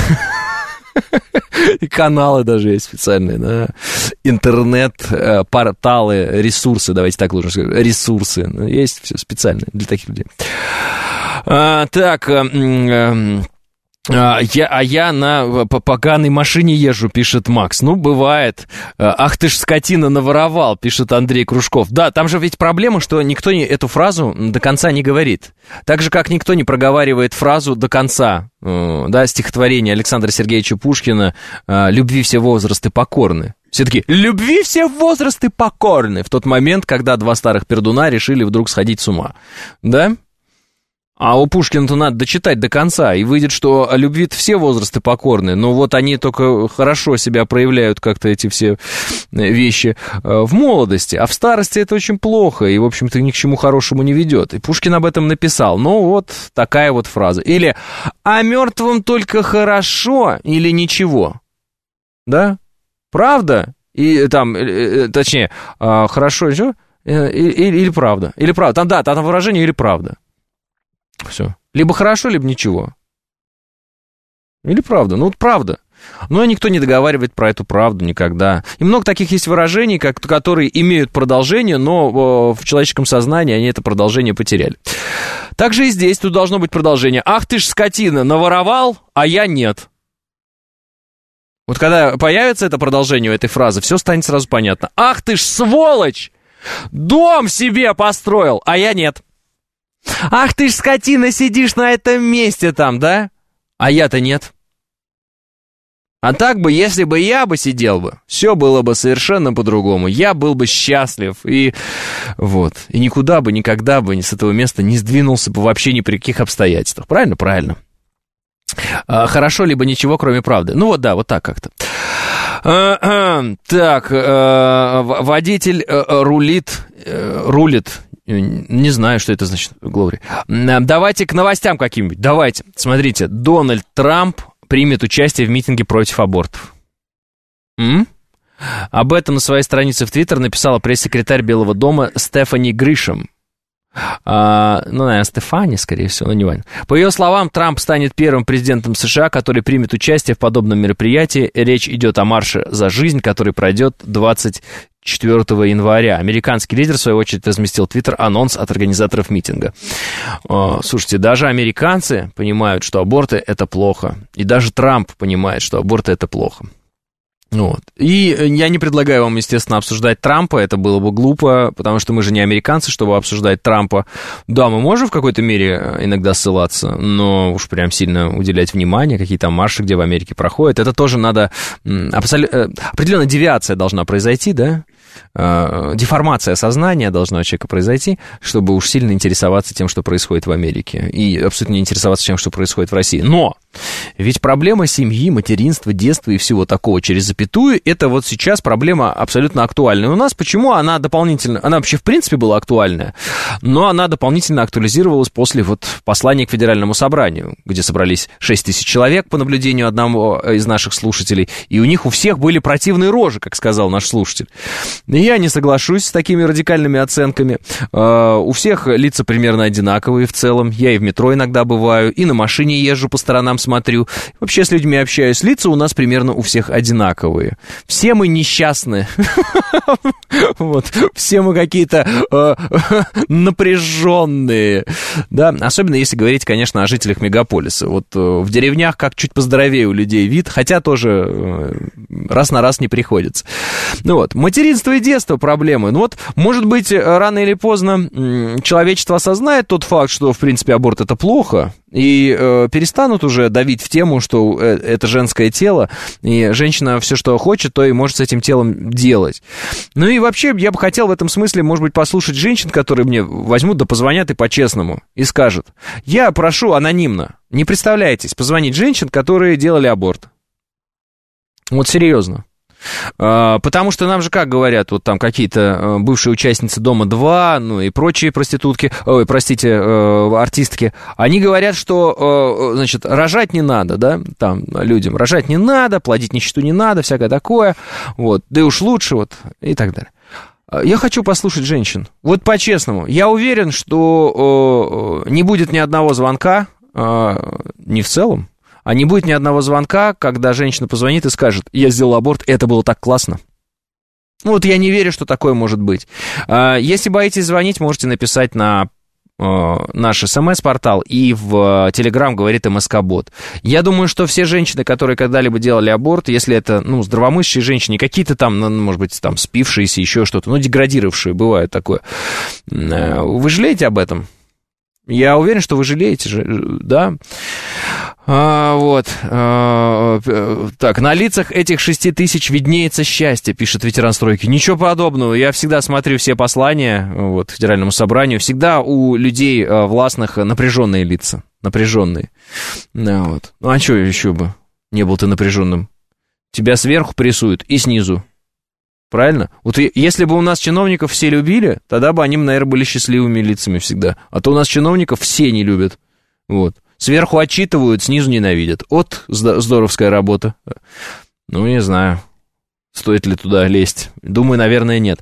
И каналы даже есть специальные, да? Интернет, порталы, ресурсы, давайте так лучше сказать, ресурсы, есть все специальные для таких людей. Я на поганой машине езжу, пишет Макс. Ну, бывает. Ах ты ж скотина наворовал, пишет Андрей Кружков. Да, там же ведь проблема, что никто эту фразу до конца не говорит. Так же, как никто не проговаривает фразу до конца. Да, стихотворение Александра Сергеевича Пушкина «Любви все возрасты покорны». Все-таки «любви все возрасты покорны» в тот момент, когда два старых пердуна решили вдруг сходить с ума. Да? А у Пушкина-то надо дочитать до конца, и выйдет, что о любви-то все возрасты покорны, но вот они только хорошо себя проявляют как-то, эти все вещи, в молодости, а в старости это очень плохо, и, в общем-то, ни к чему хорошему не ведет. И Пушкин об этом написал. Ну, вот такая вот фраза. Или «а мертвым только хорошо или ничего». Да? Правда? И там, точнее, хорошо, что? Или правда. Или правда. Там, да, там выражение «или правда». Все. Либо хорошо, либо ничего. Или правда. Ну, вот правда. Но никто не договаривает про эту правду никогда. И много таких есть выражений, которые имеют продолжение, но в человеческом сознании они это продолжение потеряли. Так же и здесь. Тут должно быть продолжение. Ах ты ж скотина, наворовал, а я нет. Вот когда появится это продолжение у этой фразы, все станет сразу понятно. Ах ты ж сволочь, дом себе построил, а я нет. Ах ты ж скотина, сидишь на этом месте там, да? А я-то нет. А так бы, если бы я бы сидел бы, все было бы совершенно по-другому. Я был бы счастлив и вот. И никуда бы, никогда бы с этого места не сдвинулся бы вообще ни при каких обстоятельствах. Правильно? Правильно. Хорошо, либо ничего, кроме правды. Ну вот да, вот так как-то. Так, водитель рулит. Не знаю, что это значит, Глори. Давайте к новостям каким-нибудь. Давайте. Смотрите, Дональд Трамп примет участие в митинге против абортов. Об этом на своей странице в Твиттер написала пресс-секретарь Белого дома Стефани Гришем. Наверное, Стефани, скорее всего, но не важно. По ее словам, Трамп станет первым президентом США, который примет участие в подобном мероприятии. Речь идет о марше за жизнь, который пройдет 24 января. Американский лидер, в свою очередь, разместил в Твиттер анонс от организаторов митинга. Слушайте, даже американцы понимают, что аборты – это плохо. И даже Трамп понимает, что аборты – это плохо. Вот. И я не предлагаю вам, естественно, обсуждать Трампа, это было бы глупо, потому что мы же не американцы, чтобы обсуждать Трампа. Да, мы можем в какой-то мере иногда ссылаться, но уж прям сильно уделять внимание, какие там марши, где в Америке проходят, это тоже надо... Определенная девиация должна произойти, да? Деформация сознания должна у человека произойти, чтобы уж сильно интересоваться тем, что происходит в Америке, и абсолютно не интересоваться тем, что происходит в России. Но ведь проблема семьи, материнства, детства и всего такого через запятую, это вот сейчас проблема абсолютно актуальная у нас. Почему она дополнительно, она вообще в принципе была актуальная, но она дополнительно актуализировалась после вот послания к Федеральному собранию, где собрались 6 тысяч человек по наблюдению одного из наших слушателей, и у них у всех были противные рожи, как сказал наш слушатель. Я не соглашусь с такими радикальными оценками. У всех лица примерно одинаковые в целом. Я и в метро иногда бываю, и на машине езжу, по сторонам смотрю. смотрю, вообще с людьми общаюсь, лица у нас примерно у всех одинаковые. Все мы несчастны. Вот. Все мы какие-то напряженные. Да, особенно если говорить, конечно, о жителях мегаполиса. Вот в деревнях как чуть поздоровее у людей вид, хотя тоже раз на раз не приходится. Ну вот, материнство и детство проблемы. Ну вот, может быть, рано или поздно человечество осознает тот факт, что, в принципе, аборт это плохо, и перестанут уже давить в тему, что это женское тело, и женщина все, что хочет, то и может с этим телом делать. Ну и вообще, я бы хотел в этом смысле, может быть, послушать женщин, которые мне возьмут да позвонят и по-честному, и скажут: я прошу анонимно, не представляйтесь, позвонить женщин, которые делали аборт. Вот серьезно. Потому что нам же, как говорят, вот там какие-то бывшие участницы «Дома-2», ну и прочие проститутки, артистки, они говорят, что, значит, рожать не надо, да, там людям рожать не надо, плодить нищету не надо, всякое такое, вот, да и уж лучше, вот, и так далее. Я хочу послушать женщин. Вот по-честному, я уверен, что не будет ни одного звонка, не в целом, а не будет ни одного звонка, когда женщина позвонит и скажет: я сделал аборт, это было так классно. Вот я не верю, что такое может быть. Если боитесь звонить, можете написать на наш СМС-портал и в Телеграм говорит МСК-бот. Я думаю, что все женщины, которые когда-либо делали аборт, если это, ну, здравомыслящие женщины, какие-то там, может быть, там спившиеся, еще что-то, ну, деградировавшие, бывает такое. Вы жалеете об этом? Я уверен, что вы жалеете же, да? Вот. Так, на лицах этих 6 тысяч виднеется счастье, пишет ветеран стройки. Ничего подобного. Я всегда смотрю все послания вот, Федеральному собранию. Всегда у людей властных напряженные лица. Напряженные. Вот. Ну, а что еще бы? Не был ты напряженным. Тебя сверху прессуют и снизу. Правильно? Вот если бы у нас чиновников все любили, тогда бы они, наверное, были счастливыми лицами всегда. А то у нас чиновников все не любят. Вот. Сверху отчитывают, снизу ненавидят. Вот здоровская работа. Ну, не знаю, стоит ли туда лезть. Думаю, наверное, нет.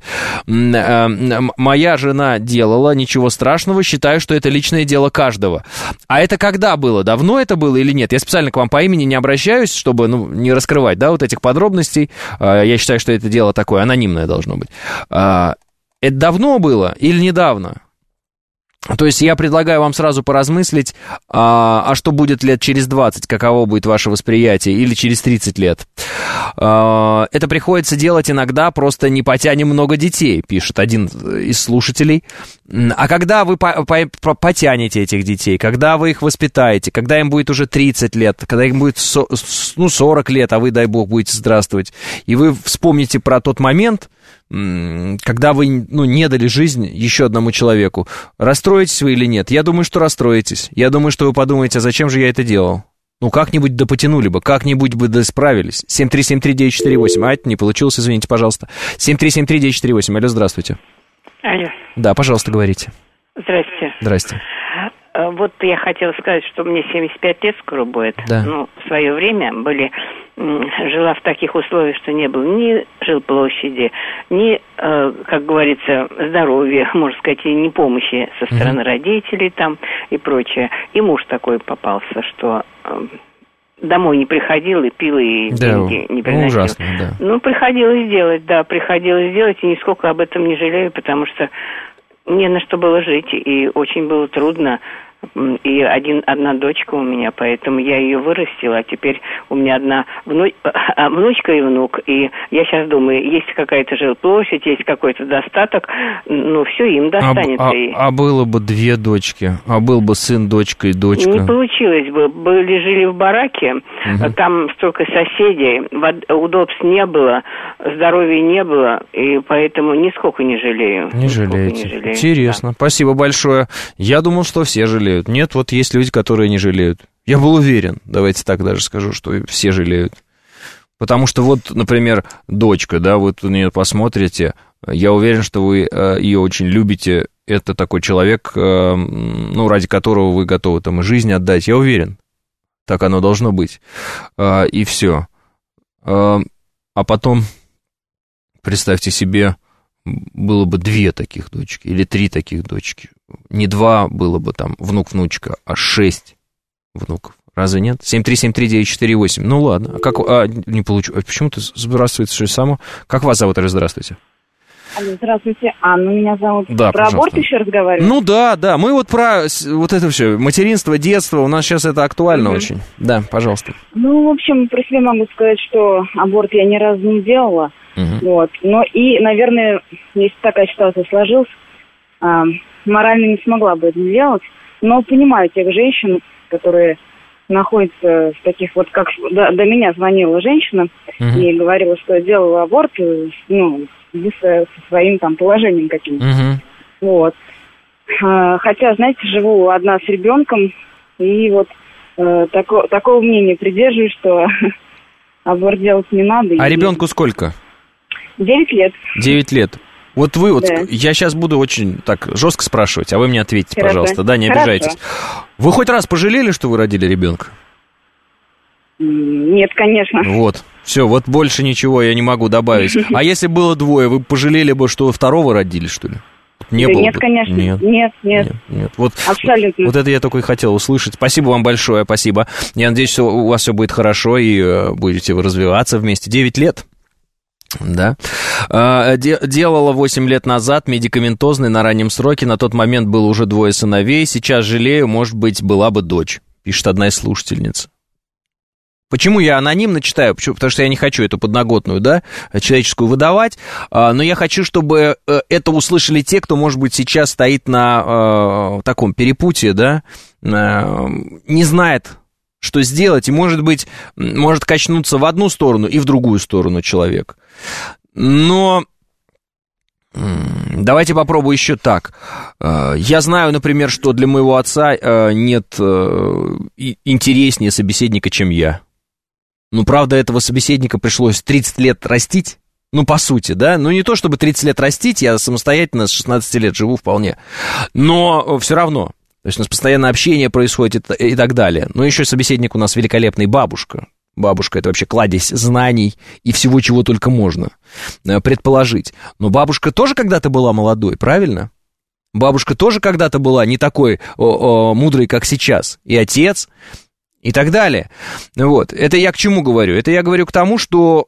Моя жена делала, ничего страшного, считаю, что это личное дело каждого. А это когда было? Давно это было или нет? Я специально к вам по имени не обращаюсь, чтобы, ну, не раскрывать, да, вот этих подробностей. Я считаю, что это дело такое анонимное должно быть. Это давно было или недавно? То есть я предлагаю вам сразу поразмыслить, а что будет лет через 20, каково будет ваше восприятие, или через 30 лет. Это приходится делать иногда, просто не потянем много детей, пишет один из слушателей. А когда вы потянете этих детей, когда вы их воспитаете, когда им будет уже 30 лет, когда им будет 40 лет, а вы, дай бог, будете здравствовать, и вы вспомните про тот момент, когда вы, не дали жизнь еще одному человеку, расстроитесь вы или нет? Я думаю, что расстроитесь. Я думаю, что вы подумаете: а зачем же я это делал? Ну, как-нибудь да потянули бы, как-нибудь бы да справились. 7373948. А это не получилось, извините, пожалуйста. 7373948. Алло, здравствуйте. Алло. Да, пожалуйста, говорите. Здрасте. Здрасте. Вот я хотела сказать, что мне 75 лет скоро будет. Да. Ну, в свое время жила в таких условиях, что не было ни жилплощади, ни, как говорится, здоровья, можно сказать, и ни помощи со стороны родителей там и прочее. И муж такой попался, что домой не приходил и пил, и деньги не приносил. Ужасно, да. Ну, приходилось делать, и нисколько об этом не жалею, потому что не на что было жить, и очень было трудно. И одна дочка у меня, поэтому я ее вырастила, а теперь у меня одна внучка и внук, и я сейчас думаю, есть какая-то жилплощадь, есть какой-то достаток, ну, все им достанется. А было бы 2 дочки, а был бы сын, дочка и дочка? Не получилось бы, жили в бараке, там столько соседей, удобств не было, здоровья не было, и поэтому нисколько не жалею. Не жалеете. Интересно, да. Спасибо большое. Я думал, что все жалеют. Нет, вот есть люди, которые не жалеют. Я был уверен, давайте так даже скажу, что все жалеют. Потому что вот, например, дочка, да, вот на нее посмотрите, я уверен, что вы ее очень любите. Это такой человек, ради которого вы готовы там и жизнь отдать. Я уверен, так оно должно быть. И все. А потом, представьте себе, было бы 2 таких дочки или 3 таких дочки. Не 2 было бы там внук-внучка, а 6 внуков. Разве нет? 7373948. Ну ладно. А как... не получу. Почему-то здравствуйте, что само. Как вас зовут? Здравствуйте. Алло, здравствуйте. Меня зовут. Да, про аборт еще разговариваем? Ну да. Мы вот про вот это все. Материнство, детство. У нас сейчас это актуально очень. Да, пожалуйста. Ну, в общем, про себя могу сказать, что аборт я ни разу не делала. Вот. Но и, наверное, если такая ситуация сложилась, морально не смогла бы это сделать. Но понимаю тех женщин, которые находятся в таких вот, как до меня звонила женщина и говорила, что делала аборт, ну, со своим там положением каким-то. Вот. Хотя, знаете, живу одна с ребенком, и вот такого мнения придерживаюсь, что аборт делать не надо. А ребенку сколько? 9 лет. 9 лет. Вот вы вот, да. Я сейчас буду очень так жестко спрашивать, а вы мне ответьте, Хорошо. пожалуйста. Да, не обижайтесь. Вы хоть раз пожалели, что вы родили ребенка? Нет, конечно. Вот, все, вот больше ничего я не могу добавить. А если было двое, вы пожалели бы, что вы второго родили, что ли? Не было нет, бы. Конечно. Нет. Вот, абсолютно. Вот это я только и хотел услышать. Спасибо вам большое, спасибо. Я надеюсь, что у вас все будет хорошо и будете вы развиваться вместе. 9 лет. Да. Делала 8 лет назад медикаментозный на раннем сроке. На тот момент было уже 2 сыновей. Сейчас жалею, может быть, была бы дочь, пишет одна из слушательниц. Почему я анонимно читаю? Потому что я не хочу эту подноготную, да, человеческую выдавать, но я хочу, чтобы это услышали те, кто, может быть, сейчас стоит на таком перепутье, да, не знает, что сделать, и, может быть, может качнуться в одну сторону и в другую сторону человек. Но давайте попробую еще так. Я знаю, например, что для моего отца нет интереснее собеседника, чем я. Ну, правда, этого собеседника пришлось 30 лет растить. Ну, по сути, да. Ну, не то, чтобы 30 лет растить, я самостоятельно с 16 лет живу вполне. Но все равно. То есть у нас постоянное общение происходит и так далее. Но еще собеседник у нас великолепный бабушка. Бабушка — это вообще кладезь знаний и всего, чего только можно предположить. Но бабушка тоже когда-то была молодой, правильно? Бабушка тоже когда-то была не такой мудрой, как сейчас. И отец, и так далее. Вот. Это я к чему говорю? Это я говорю к тому, что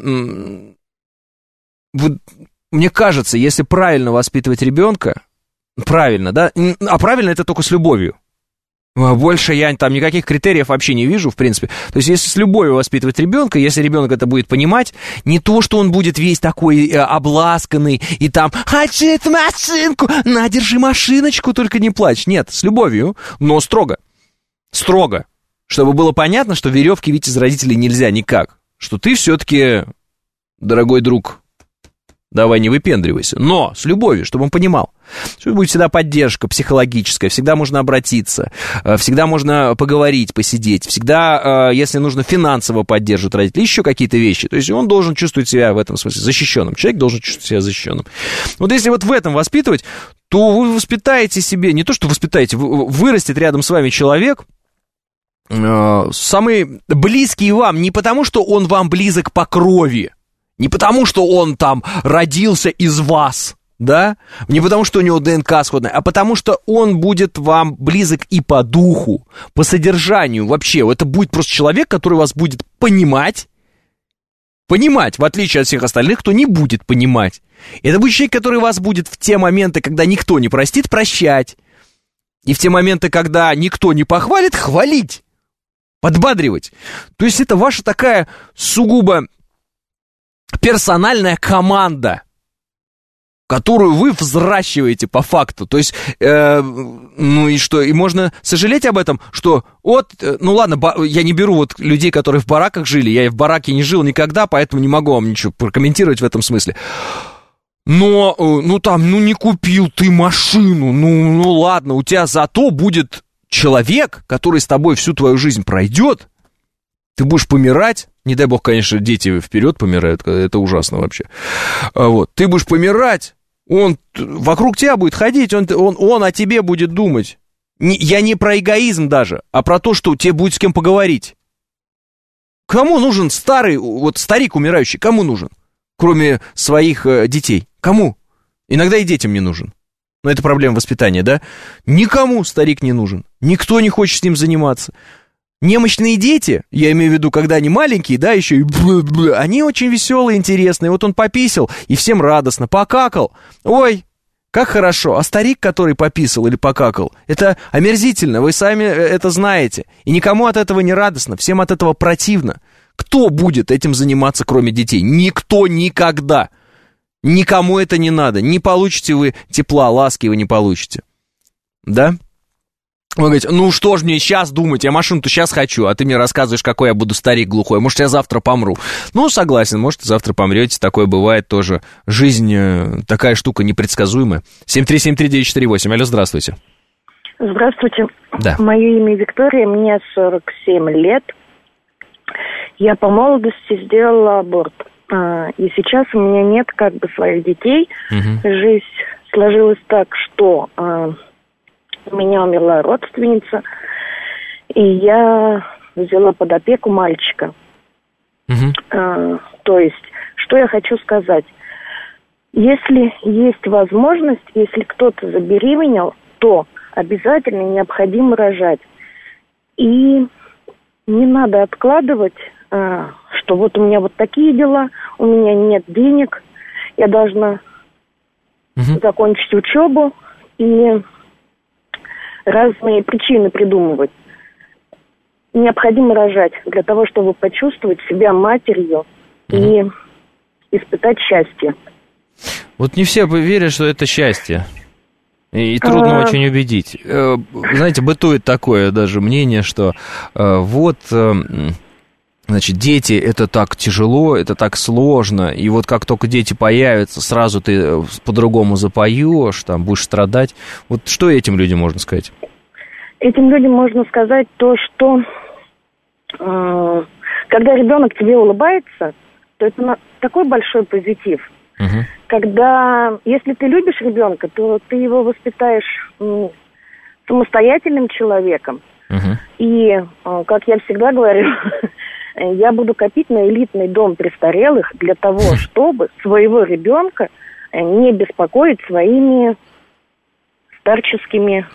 мне кажется, если правильно воспитывать ребенка, правильно, да? А правильно это только с любовью. Больше я там никаких критериев вообще не вижу, в принципе. То есть, если с любовью воспитывать ребенка, если ребенок это будет понимать, не то, что он будет весь такой обласканный и там «Хочу машинку! На, держи машиночку, только не плачь!» Нет, с любовью, но строго. Строго. Чтобы было понятно, что веревки ведь из родителей нельзя никак. Что ты все-таки, дорогой друг, давай не выпендривайся. Но с любовью, чтобы он понимал. Что будет всегда поддержка психологическая, всегда можно обратиться, всегда можно поговорить, посидеть, всегда, если нужно, финансово поддерживать родителей, еще какие-то вещи. То есть он должен чувствовать себя в этом смысле защищенным. Человек должен чувствовать себя защищенным. Вот если вот в этом воспитывать, то вы воспитаете себе, не то что воспитаете, вырастет рядом с вами человек, самый близкий вам, не потому что он вам близок по крови, не потому что он там родился из вас, да, не потому что у него ДНК сходная, а потому что он будет вам близок и по духу, по содержанию вообще. Это будет просто человек, который вас будет понимать, в отличие от всех остальных, кто не будет понимать. Это будет человек, который вас будет в те моменты, когда никто не простит, прощать, и в те моменты, когда никто не похвалит, хвалить, подбадривать. То есть это ваша такая сугубо персональная команда, которую вы взращиваете по факту. То есть, ну и что? И можно сожалеть об этом, что ну ладно, я не беру вот людей, которые в бараках жили, я и в бараке не жил никогда, поэтому не могу вам ничего прокомментировать в этом смысле. Но, не купил ты машину, ну ладно, у тебя зато будет человек, который с тобой всю твою жизнь пройдет, ты будешь помирать, не дай бог, конечно, дети вперед помирают, это ужасно вообще. Вот, ты будешь помирать, он вокруг тебя будет ходить, он о тебе будет думать. Я не про эгоизм даже, а про то, что тебе будет с кем поговорить. Кому нужен старик умирающий, кому нужен? Кроме своих детей. Кому? Иногда и детям не нужен. Но это проблема воспитания, да? Никому старик не нужен. Никто не хочет с ним заниматься. Немощные дети, я имею в виду, когда они маленькие, да, еще и они очень веселые, интересные. Вот он пописал, и всем радостно. Покакал. Ой, как хорошо. А старик, который пописал или покакал, это омерзительно, вы сами это знаете. И никому от этого не радостно, всем от этого противно. Кто будет этим заниматься, кроме детей? Никто никогда. Никому это не надо. Не получите вы тепла, ласки вы не получите. Да? Вы говорите, ну что ж мне сейчас думать, я машину-то сейчас хочу, а ты мне рассказываешь, какой я буду старик глухой, может, я завтра помру. Ну, согласен, может, завтра помрете, такое бывает тоже. Жизнь такая штука непредсказуемая. 7373948, алло, здравствуйте. Здравствуйте. Да. Мое имя Виктория, мне 47 лет. Я по молодости сделала аборт. И сейчас у меня нет как бы своих детей. Жизнь сложилась так, что... У меня умерла родственница, и я взяла под опеку мальчика. То есть, что я хочу сказать. Если есть возможность, если кто-то забеременел, то обязательно необходимо рожать. И не надо откладывать, что вот у меня вот такие дела, у меня нет денег, я должна закончить учебу и... разные причины придумывать. Необходимо рожать для того, чтобы почувствовать себя матерью и испытать счастье. Вот не все верят, что это счастье. И трудно очень убедить. Знаете, бытует такое даже мнение, что значит, дети, это так тяжело, это так сложно, и вот как только дети появятся, сразу ты по-другому запоешь, там, будешь страдать. Вот что этим людям можно сказать? Этим людям можно сказать то, что когда ребенок тебе улыбается, то это такой большой позитив. Когда, если ты любишь ребенка, то ты его воспитаешь самостоятельным человеком. И, как я всегда говорю, я буду копить на элитный дом престарелых для того, чтобы своего ребенка не беспокоить своими старческими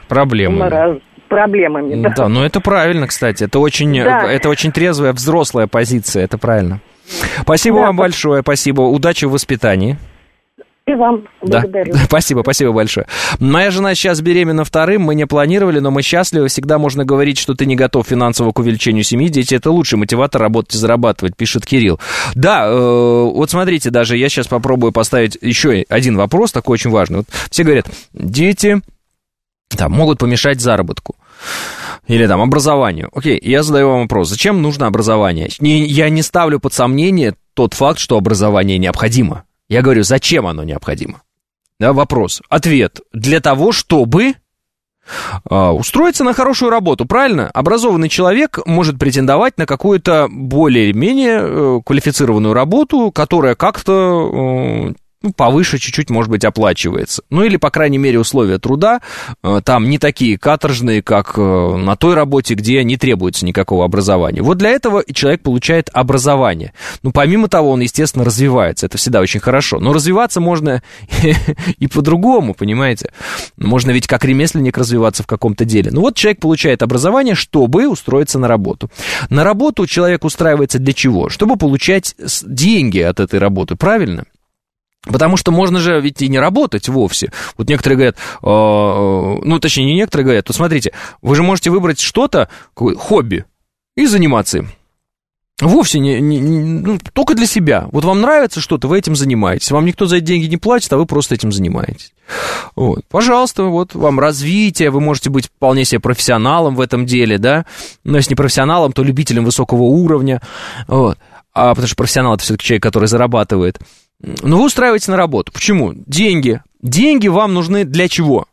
проблемами. Да, но это правильно, кстати. Это очень трезвая, взрослая позиция. Это правильно. Спасибо вам большое. Спасибо. Удачи в воспитании. И вам благодарю. Спасибо большое. Моя жена сейчас беременна вторым, мы не планировали, но мы счастливы. Всегда можно говорить, что ты не готов финансово к увеличению семьи. Дети — это лучший мотиватор работать и зарабатывать, пишет Кирилл. Да, вот смотрите, даже я сейчас попробую поставить еще один вопрос, такой очень важный. Вот все говорят, дети могут помешать заработку. Или образованию. Окей, я задаю вам вопрос. Зачем нужно образование? Я не ставлю под сомнение тот факт, что образование необходимо. Я говорю, зачем оно необходимо? Да, вопрос. Ответ. Для того, чтобы устроиться на хорошую работу, правильно? Образованный человек может претендовать на какую-то более-менее квалифицированную работу, которая как-то... повыше чуть-чуть, может быть, оплачивается. Ну, или, по крайней мере, условия труда там не такие каторжные, как на той работе, где не требуется никакого образования. Вот для этого человек получает образование. Ну, помимо того, он, естественно, развивается. Это всегда очень хорошо. Но развиваться можно и по-другому, понимаете? Можно ведь как ремесленник развиваться в каком-то деле. Ну, вот человек получает образование, чтобы устроиться на работу. На работу человек устраивается для чего? Чтобы получать деньги от этой работы, правильно? Потому что можно же ведь и не работать вовсе. Вот некоторые говорят, точнее, не некоторые говорят, вот смотрите, вы же можете выбрать что-то, хобби, и заниматься им. Вовсе только для себя. Вот вам нравится что-то, вы этим занимаетесь. Вам никто за эти деньги не платит, а вы просто этим занимаетесь. Вот. Пожалуйста, вот вам развитие, вы можете быть вполне себе профессионалом в этом деле, да. Но если не профессионалом, то любителем высокого уровня. Вот. Потому что профессионал — это все-таки человек, который зарабатывает. Но вы устраиваетесь на работу. Почему? Деньги. Деньги вам нужны для чего?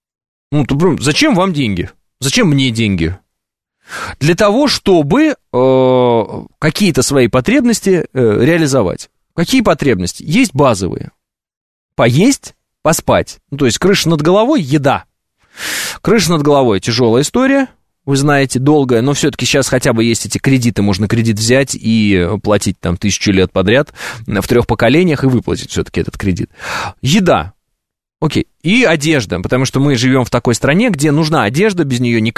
Зачем вам деньги? Зачем мне деньги? Для того, чтобы какие-то свои потребности реализовать. Какие потребности? Есть базовые. Поесть, поспать. То есть крыша над головой — еда. Крыша над головой — тяжелая история. Вы знаете, долгая, но все-таки сейчас хотя бы есть эти кредиты, можно кредит взять и платить 1000 лет подряд в 3 поколениях и выплатить все-таки этот кредит. Еда. Окей. И одежда, потому что мы живем в такой стране, где нужна одежда, без нее никак.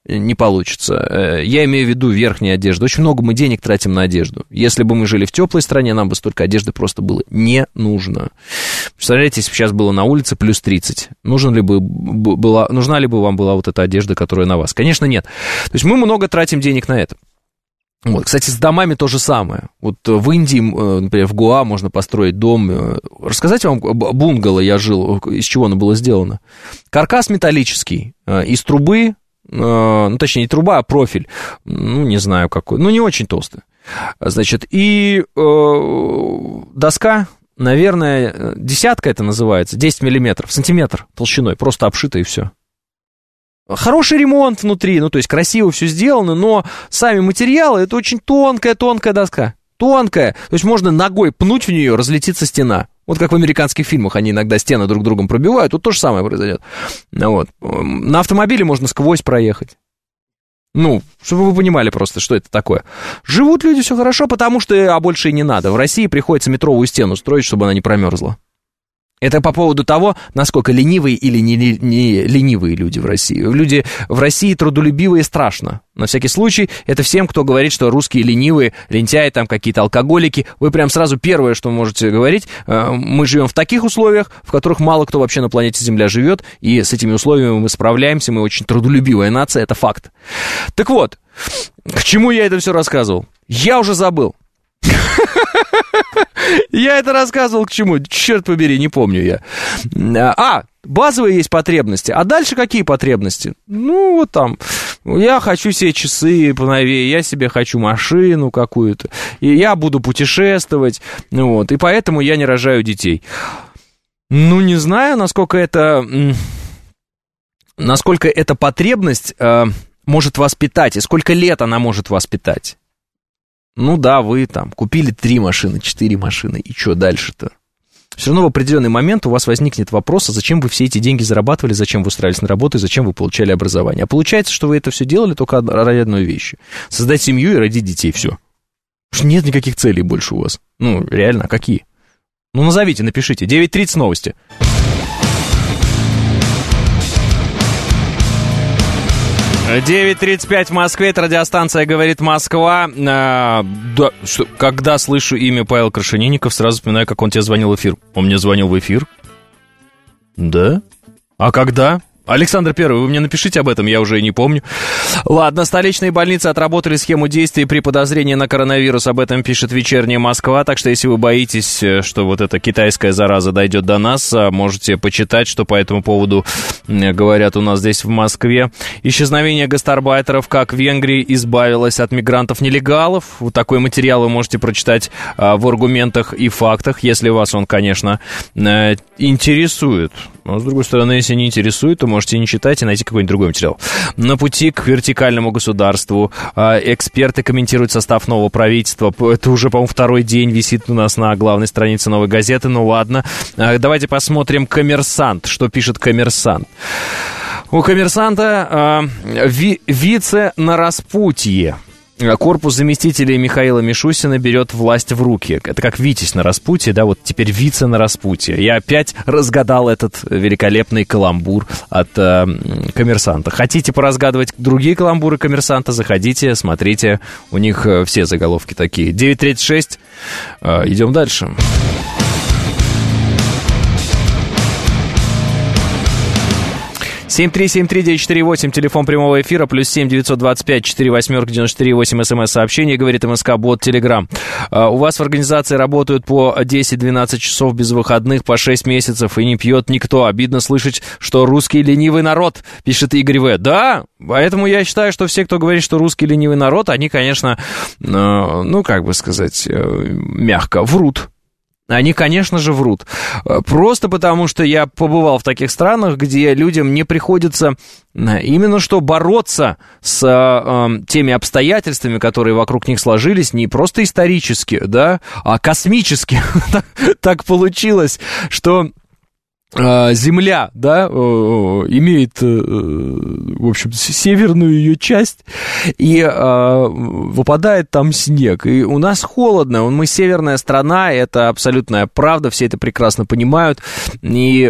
не получится. Я имею в виду верхняя одежда. Очень много мы денег тратим на одежду. Если бы мы жили в теплой стране, нам бы столько одежды просто было не нужно. Представляете, если бы сейчас было на улице плюс 30, нужна ли бы вам была вот эта одежда, которая на вас? Конечно, нет. То есть мы много тратим денег на это. Вот, кстати, с домами то же самое. Вот в Индии, например, в Гоа можно построить дом. Рассказать вам, бунгало я жил, из чего оно было сделано. Каркас металлический, из трубы, ну, точнее, не труба, а профиль. Ну, не знаю какой, ну, не очень толстый. Значит, и доска, наверное, десятка это называется, 10 миллиметров, сантиметр толщиной, просто обшито и все. Хороший ремонт внутри, ну, то есть красиво все сделано, но сами материалы, это очень тонкая доска. Тонкая, то есть можно ногой пнуть в нее, разлетится стена. Вот как в американских фильмах они иногда стены друг другом пробивают, тут то же самое произойдет. Вот. На автомобиле можно сквозь проехать. Ну, чтобы вы понимали просто, что это такое. Живут люди, все хорошо, потому что, больше и не надо. В России приходится метровую стену строить, чтобы она не промерзла. Это по поводу того, насколько ленивые или не ленивые люди в России. Люди в России трудолюбивые страшно. На всякий случай, это всем, кто говорит, что русские ленивые, лентяи, там какие-то алкоголики. Вы прям сразу первое, что можете говорить, мы живем в таких условиях, в которых мало кто вообще на планете Земля живет, и с этими условиями мы справляемся, мы очень трудолюбивая нация, это факт. Так вот, к чему я это все рассказывал? Я уже забыл. Я это рассказывал к чему? Черт побери, не помню я. Базовые есть потребности. А дальше какие потребности? Ну, вот там, я хочу себе часы поновее, я себе хочу машину какую-то, и я буду путешествовать, вот, и поэтому я не рожаю детей. Ну, не знаю, насколько эта потребность может вас питать, и сколько лет она может вас питать. Ну да, вы там купили 3 машины, 4 машины, и что дальше-то? Все равно в определенный момент у вас возникнет вопрос, а зачем вы все эти деньги зарабатывали, зачем вы устраивались на работу, и зачем вы получали образование. А получается, что вы это все делали только ради одной вещи. Создать семью и родить детей, все. Нет никаких целей больше у вас. Ну, реально, какие? Ну, назовите, напишите. 9:30 новости. 9:35 в Москве, это радиостанция «Говорит Москва». Когда слышу имя Павел Крашенинников, сразу вспоминаю, как он тебе звонил в эфир. Он мне звонил в эфир? Да? А когда? Александр Первый, вы мне напишите об этом, я уже и не помню. Ладно, столичные больницы отработали схему действий при подозрении на коронавирус. Об этом пишет «Вечерняя Москва». Так что, если вы боитесь, что вот эта китайская зараза дойдет до нас, можете почитать, что по этому поводу говорят у нас здесь в Москве. Исчезновение гастарбайтеров, как Венгрия избавилась от мигрантов-нелегалов. Вот такой материал вы можете прочитать в «Аргументах и фактах», если вас он, конечно, интересует. Но, с другой стороны, если не интересует, то можете не читать и найти какой-нибудь другой материал. На пути к вертикальному государству. Эксперты комментируют состав нового правительства. Это уже, по-моему, второй день висит у нас на главной странице «Новой газеты». Ну ладно. Давайте посмотрим «Коммерсант». Что пишет «Коммерсант». У «Коммерсанта» вице на распутье. Корпус заместителей Михаила Мишустина берет власть в руки. Это как Витязь на распутье, да, вот теперь вице на распутье. Я опять разгадал этот великолепный каламбур от «Коммерсанта». Хотите поразгадывать другие каламбуры «Коммерсанта», заходите, смотрите, у них все заголовки такие. 9:36, идем дальше. (7373948), телефон прямого эфира, +7 925 48 94 8, смс-сообщение, говорит МСК, бот, Телеграм. У вас в организации работают по 10-12 часов без выходных, по 6 месяцев, и не пьет никто. Обидно слышать, что русский ленивый народ, пишет Игорь В. Да, поэтому я считаю, что все, кто говорит, что русский ленивый народ, они, конечно, ну, как бы сказать, мягко, врут. Они, конечно же, врут. Просто потому, что я побывал в таких странах, где людям не приходится именно что бороться с теми обстоятельствами, которые вокруг них сложились, не просто исторически, да, а космически. Так получилось, что Земля, да, имеет, в общем, северную ее часть, и выпадает там снег. И у нас холодно, мы северная страна, это абсолютная правда, все это прекрасно понимают, и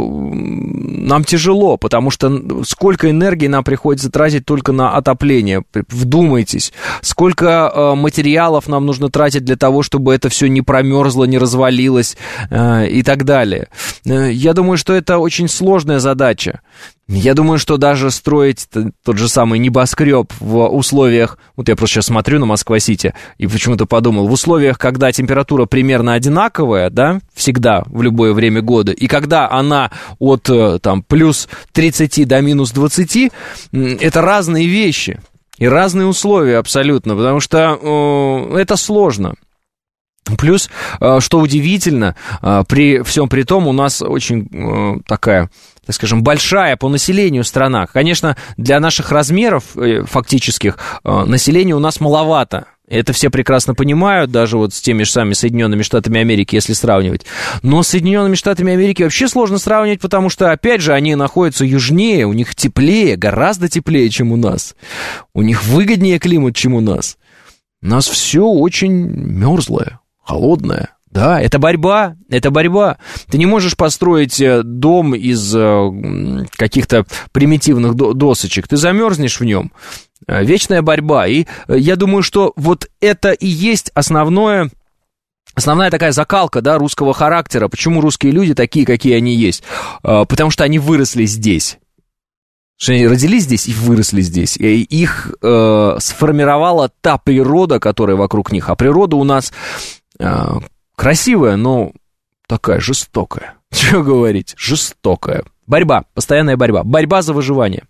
нам тяжело, потому что сколько энергии нам приходится тратить только на отопление, вдумайтесь, сколько материалов нам нужно тратить для того, чтобы это все не промерзло, не развалилось и так далее. Я думаю, что это очень сложная задача. Я думаю, что даже строить тот же самый небоскреб в условиях... Вот я просто сейчас смотрю на Москва-Сити и почему-то подумал, в условиях, когда температура примерно одинаковая, да, всегда, в любое время года, и когда она от там, плюс 30 до минус 20, это разные вещи и разные условия абсолютно, потому что это сложно. Плюс, что удивительно, при всем при том, у нас очень такая, так скажем, большая по населению страна. Конечно, для наших размеров фактических населения у нас маловато. Это все прекрасно понимают, даже вот с теми же самыми Соединенными Штатами Америки, если сравнивать. Но с Соединенными Штатами Америки вообще сложно сравнивать, потому что, опять же, они находятся южнее, у них теплее, гораздо теплее, чем у нас. У них выгоднее климат, чем у нас. У нас все очень мерзлое. Холодная, да, это борьба, это борьба. Ты не можешь построить дом из каких-то примитивных досочек, ты замерзнешь в нем. Вечная борьба. И я думаю, что вот это и есть основная такая закалка, да, русского характера. Почему русские люди такие, какие они есть? Потому что они выросли здесь. Что они родились здесь и выросли здесь. И их сформировала та природа, которая вокруг них. А природа у нас... красивая, но такая жестокая. Чего говорить? Жестокая. Борьба, постоянная борьба. Борьба за выживание.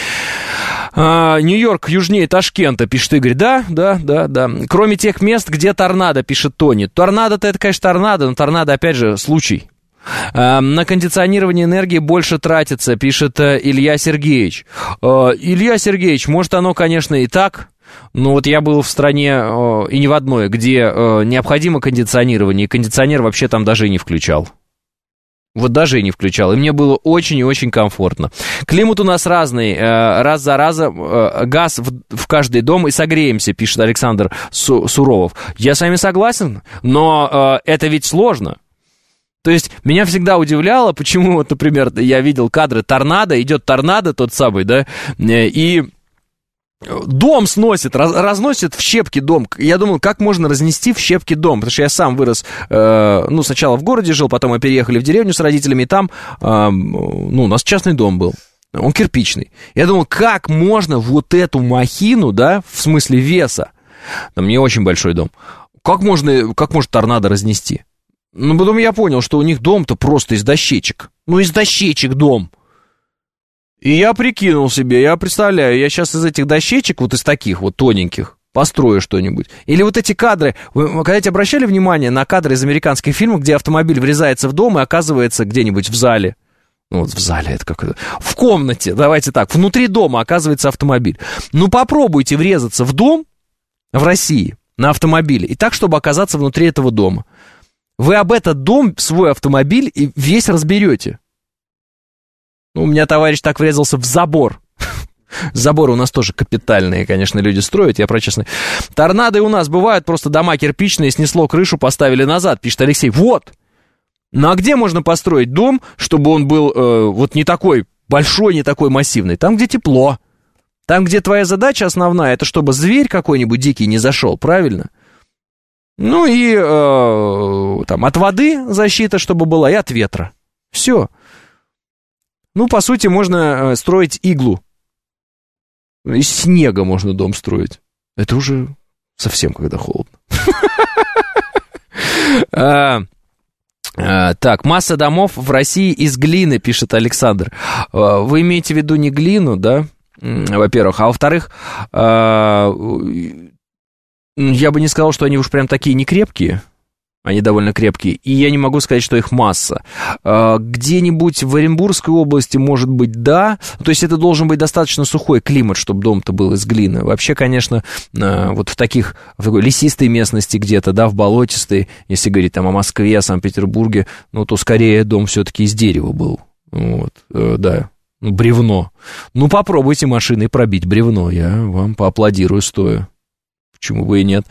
Нью-Йорк южнее Ташкента, пишет Игорь. Да. Кроме тех мест, где торнадо, пишет Тони. Торнадо-то это, конечно, торнадо, но торнадо, опять же, случай. На кондиционирование энергии больше тратится, пишет Илья Сергеевич. Илья Сергеевич, может, оно, конечно, и так... Ну вот я был в стране, и не в одной, где необходимо кондиционирование, и кондиционер вообще там даже и не включал. Вот даже и не включал, и мне было очень и очень комфортно. Климат у нас разный, раз за разом, газ в каждый дом и согреемся, пишет Александр Суровов. Я с вами согласен, но это ведь сложно. То есть меня всегда удивляло, почему, вот, например, я видел кадры торнадо, идет торнадо тот самый, да, и... Дом сносит, разносит в щепки дом. Я думал, как можно разнести в щепки дом? Потому что я сам вырос, сначала в городе жил, потом мы переехали в деревню с родителями, и там, у нас частный дом был. Он кирпичный. Я думал, как можно вот эту махину, да, в смысле веса, там не очень большой дом, как может торнадо разнести? Ну, потом я понял, что у них дом-то просто из дощечек. Ну, из дощечек дом. И я прикинул себе, я представляю, я сейчас из этих дощечек, вот из таких вот тоненьких, построю что-нибудь. Или вот эти кадры, вы когда-нибудь обращали внимание на кадры из американских фильмов, где автомобиль врезается в дом и оказывается где-нибудь в зале? Ну, вот в зале это как-то... В комнате, давайте так, внутри дома оказывается автомобиль. Ну, попробуйте врезаться в дом в России на автомобиле, и так, чтобы оказаться внутри этого дома. Вы об этот дом, свой автомобиль, и весь разберете. У меня товарищ так врезался в забор. Заборы у нас тоже капитальные, конечно, люди строят, я про честно. Торнадо у нас бывают, просто дома кирпичные, снесло крышу, поставили назад, пишет Алексей. Вот! Ну а где можно построить дом, чтобы он был вот не такой большой, не такой массивный? Там, где тепло. Там, где твоя задача основная, это чтобы зверь какой-нибудь дикий не зашел, правильно? Ну и там от воды защита, чтобы была, и от ветра. Все. Ну, по сути, можно строить иглу. Из снега можно дом строить. Это уже совсем когда холодно. Так, масса домов в России из глины, пишет Александр. Вы имеете в виду не глину, да? Во-первых. А во-вторых, я бы не сказал, что они уж прям такие некрепкие. Они довольно крепкие. И я не могу сказать, что их масса. Где-нибудь в Оренбургской области, может быть, да. То есть это должен быть достаточно сухой климат, чтобы дом-то был из глины. Вообще, конечно, вот в такой лесистой местности где-то, да, в болотистой, если говорить там о Москве, о Санкт-Петербурге, ну, то скорее дом все-таки из дерева был. Вот, да. Ну, бревно. Ну, попробуйте машиной пробить бревно. Я вам поаплодирую стоя. Почему бы и нет?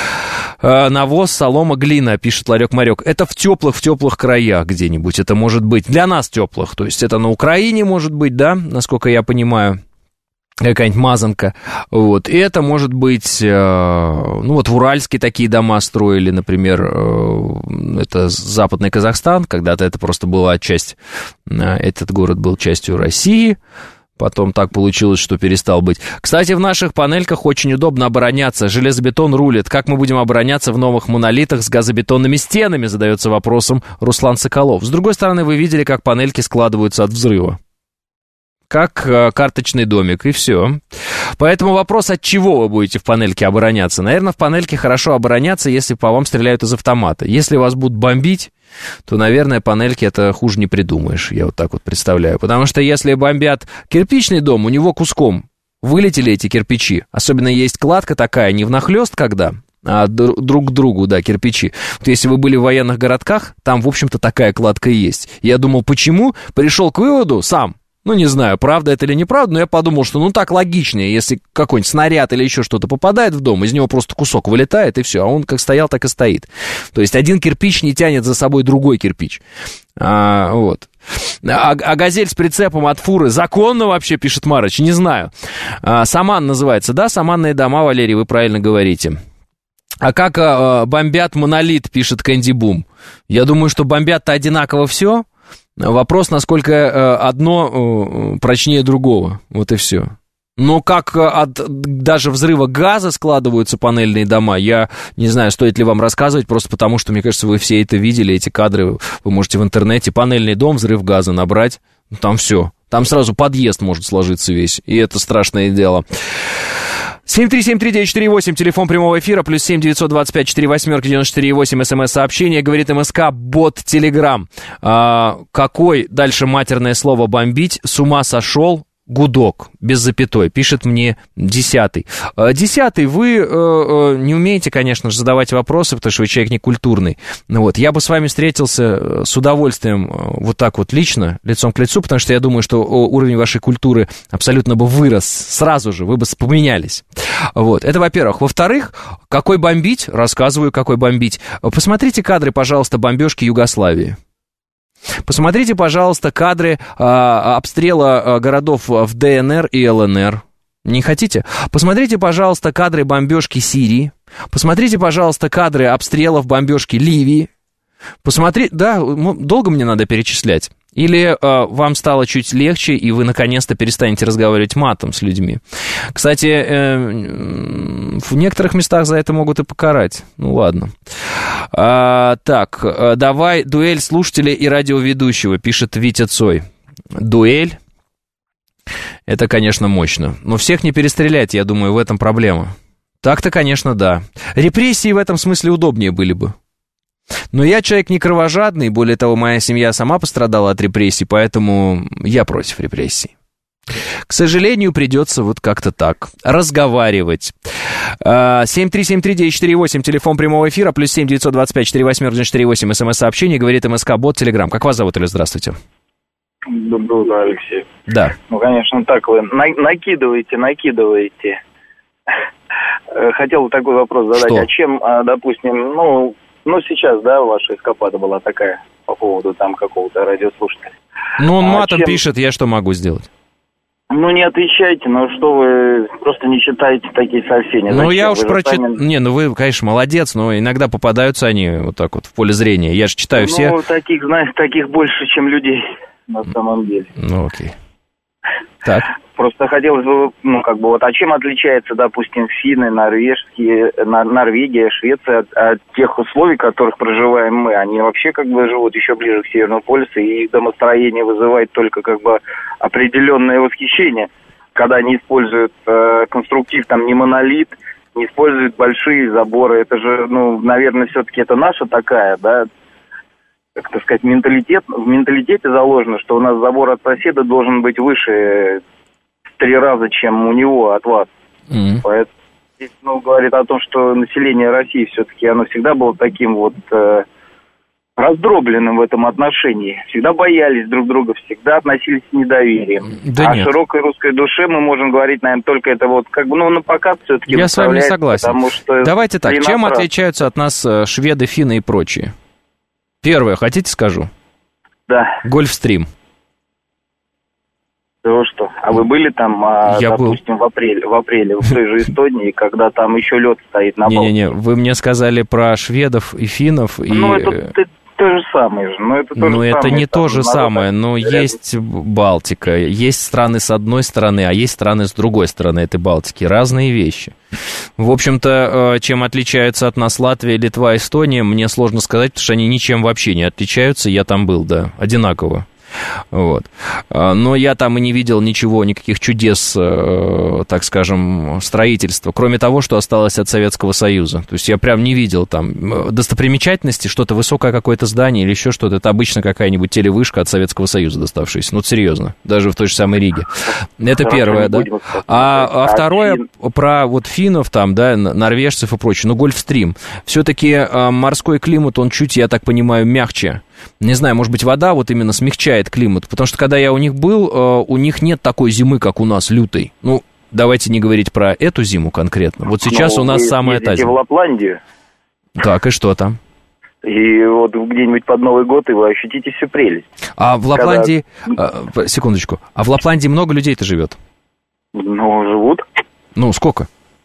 Навоз, солома, глина, пишет Ларек-Марек. Это в теплых краях где-нибудь. Это может быть для нас теплых. То есть это на Украине может быть, да, насколько я понимаю, какая-нибудь мазанка. Вот. И это может быть, ну вот в Уральске такие дома строили, например, это Западный Казахстан. Когда-то это просто была часть, этот город был частью России. Потом так получилось, что перестал быть. Кстати, в наших панельках очень удобно обороняться. Железобетон рулит. Как мы будем обороняться в новых монолитах с газобетонными стенами, задается вопросом Руслан Соколов. С другой стороны, вы видели, как панельки складываются от взрыва. Как карточный домик, и все. Поэтому вопрос, от чего вы будете в панельке обороняться? Наверное, в панельке хорошо обороняться, если по вам стреляют из автомата. Если вас будут бомбить, то, наверное, панельки это хуже не придумаешь, я вот так вот представляю. Потому что если бомбят кирпичный дом, у него куском вылетели эти кирпичи. Особенно есть кладка такая, не внахлёст когда, а друг к другу, да, кирпичи. Вот если вы были в военных городках, там, в общем-то, такая кладка и есть. Я думал, почему? Пришел к выводу сам. Ну, не знаю, правда это или неправда, но я подумал, что ну так логичнее, если какой-нибудь снаряд или еще что-то попадает в дом, из него просто кусок вылетает, и все, а он как стоял, так и стоит. То есть один кирпич не тянет за собой другой кирпич. Вот. А газель с прицепом от фуры законно вообще, пишет Марыч, не знаю. Саман называется, да, саманные дома, Валерий, вы правильно говорите. А как бомбят монолит, пишет Кэнди Бум. Я думаю, что бомбят-то одинаково все. Вопрос, насколько одно прочнее другого. Вот и все. Но как от даже взрыва газа складываются панельные дома, я не знаю, стоит ли вам рассказывать, просто потому что, мне кажется, вы все это видели, эти кадры. Вы можете в интернете панельный дом, взрыв газа набрать. Там все. Там сразу подъезд может сложиться весь. И это страшное дело. 7373948, телефон прямого эфира, плюс 7 925 48 94,8, смс-сообщение, говорит МСК, бот Телеграм. Какой дальше матерное слово бомбить? С ума сошел? Гудок, без запятой, пишет мне 10-й. 10-й, вы не умеете, конечно же, задавать вопросы, потому что вы человек некультурный. Вот. Я бы с вами встретился с удовольствием вот так вот лично, лицом к лицу, потому что я думаю, что уровень вашей культуры абсолютно бы вырос сразу же, вы бы поменялись. Вот. Это во-первых. Во-вторых, какой бомбить? Рассказываю, какой бомбить. Посмотрите кадры, пожалуйста, бомбежки Югославии. Посмотрите, пожалуйста, кадры обстрела городов в ДНР и ЛНР. Не хотите? Посмотрите, пожалуйста, кадры бомбежки Сирии. Посмотрите, пожалуйста, кадры обстрелов бомбежки Ливии. Посмотрите, да, долго мне надо перечислять. Или вам стало чуть легче, и вы наконец-то перестанете разговаривать матом с людьми. Кстати, в некоторых местах за это могут и покарать. Ну ладно. Так, давай дуэль слушателя и радиоведущего, пишет Витя Цой. Дуэль? Это, конечно, мощно. Но всех не перестрелять, я думаю, в этом проблема. Так-то, конечно, да. Репрессии в этом смысле удобнее были бы. Но я человек не кровожадный, более того, моя семья сама пострадала от репрессий, поэтому я против репрессий. К сожалению, придется вот как-то так разговаривать. 7373948, телефон прямого эфира, плюс 7 925 48 94,8, смс-сообщение, говорит МСК, бот, Телеграм. Как вас зовут, или здравствуйте? Доброе утро, Алексей. Да. Ну, конечно, так вы накидываете. Хотел такой вопрос задать. Что? А чем, допустим, ну, сейчас, да, ваша эскапада была такая по поводу там какого-то радиослушателя. Ну, он матом пишет, я что могу сделать? Ну, не отвечайте, что вы просто не читаете такие сообщения. Ну, я уж прочитал. Не, вы, конечно, молодец, но иногда попадаются они вот так вот в поле зрения. Я же читаю все. Ну, таких, знаешь, таких больше, чем людей на самом деле. Ну, окей. Так. Просто хотелось бы, а чем отличается, допустим, финны, Норвегия, Швеция от тех условий, в которых проживаем мы? Они вообще живут еще ближе к Северному полюсу, и их домостроение вызывает только определенное восхищение, когда они используют конструктив, не монолит, не используют большие заборы. Это же, наверное, все-таки это наша такая, да, как так сказать, менталитет. В менталитете заложено, что у нас забор от соседа должен быть выше в 3 раза, чем у него от вас. Поэтому здесь, говорит о том, что население России все-таки, оно всегда было таким вот раздробленным в этом отношении. Всегда боялись друг друга, всегда относились с недоверием. Да, о широкой русской душе мы можем говорить, наверное, только это вот на показ все-таки. Я с вами не согласен. Давайте так, чем отличаются от нас шведы, финны и прочие? Первое, хотите скажу? Да. Гольфстрим. Да что? А вы были там, допустим, в апреле в той же Эстонии, когда там еще лед стоит на Балтике? Не-не-не, вы мне сказали про шведов и финнов. Это то же самое же. Это не то же самое, но есть Балтика, есть страны с одной стороны, а есть страны с другой стороны этой Балтики. Разные вещи. В общем-то, чем отличаются от нас Латвия, Литва, Эстония, мне сложно сказать, потому что они ничем вообще не отличаются. Я там был, да, одинаково. Вот. Но я там и не видел ничего, никаких чудес, так скажем, строительства, кроме того, что осталось от Советского Союза. То есть я прям не видел там достопримечательности, что-то высокое какое-то здание или еще что-то. Это обычно какая-нибудь телевышка от Советского Союза доставшаяся. Ну, серьезно, даже в той же самой Риге. Это первое, да. А второе, про вот финнов там, да, норвежцев и прочее. Гольфстрим. Все-таки морской климат, он чуть, я так понимаю, мягче. Не знаю, может быть, вода вот именно смягчает климат, потому что, когда я у них был, у них нет такой зимы, как у нас, лютой. Давайте не говорить про эту зиму конкретно. Вот сейчас у нас самая та зима. В Лапландию. Так, и что там? И вот где-нибудь под Новый год и вы ощутите всю прелесть. А в Лапландии... Секундочку. А в Лапландии много людей-то живет? Живут. Сколько?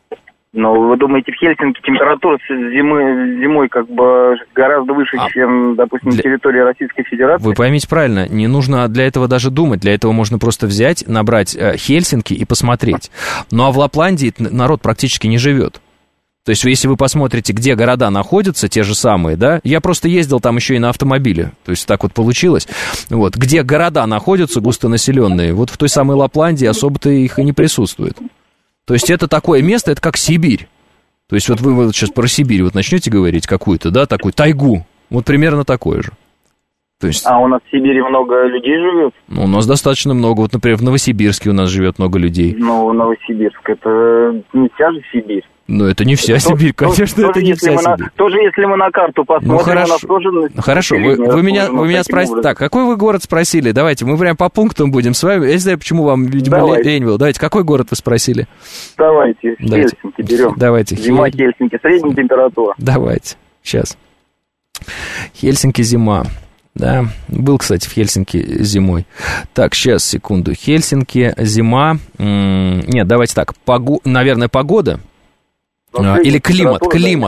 Вы думаете, в Хельсинки температура зимой как бы гораздо выше, чем, допустим, на территории Российской Федерации? Вы поймите правильно, не нужно для этого даже думать. Для этого можно просто взять, набрать Хельсинки и посмотреть. А в Лапландии народ практически не живет. То есть, если вы посмотрите, где города находятся, те же самые, да, я просто ездил там еще и на автомобиле, то есть так вот получилось, вот, где города находятся густонаселенные, вот в той самой Лапландии особо-то их и не присутствует. То есть это такое место, это как Сибирь. То есть вот вы сейчас про Сибирь вот начнете говорить какую-то, да, такую тайгу. Вот примерно такое же. То есть... А у нас в Сибири много людей живет? У нас достаточно много. Вот, например, в Новосибирске у нас живет много людей. Новосибирск, это не вся же Сибирь. Это не вся Сибирь, конечно, это не вся Сибирь. Тоже если мы на карту посмотрим, у нас тоже... Хорошо, вы меня спросите... Так, какой вы город спросили? Давайте, мы прям по пунктам будем с вами. Я не знаю, почему вам, видимо, лень было. Давайте, какой город вы спросили? Давайте, Хельсинки берем. Давайте. Зима Хельсинки, средняя температура. Давайте, сейчас. Хельсинки зима. Да, был, кстати, в Хельсинки зимой. Так, сейчас, секунду. Хельсинки, зима. Нет, давайте так. Наверное, погода. Или климат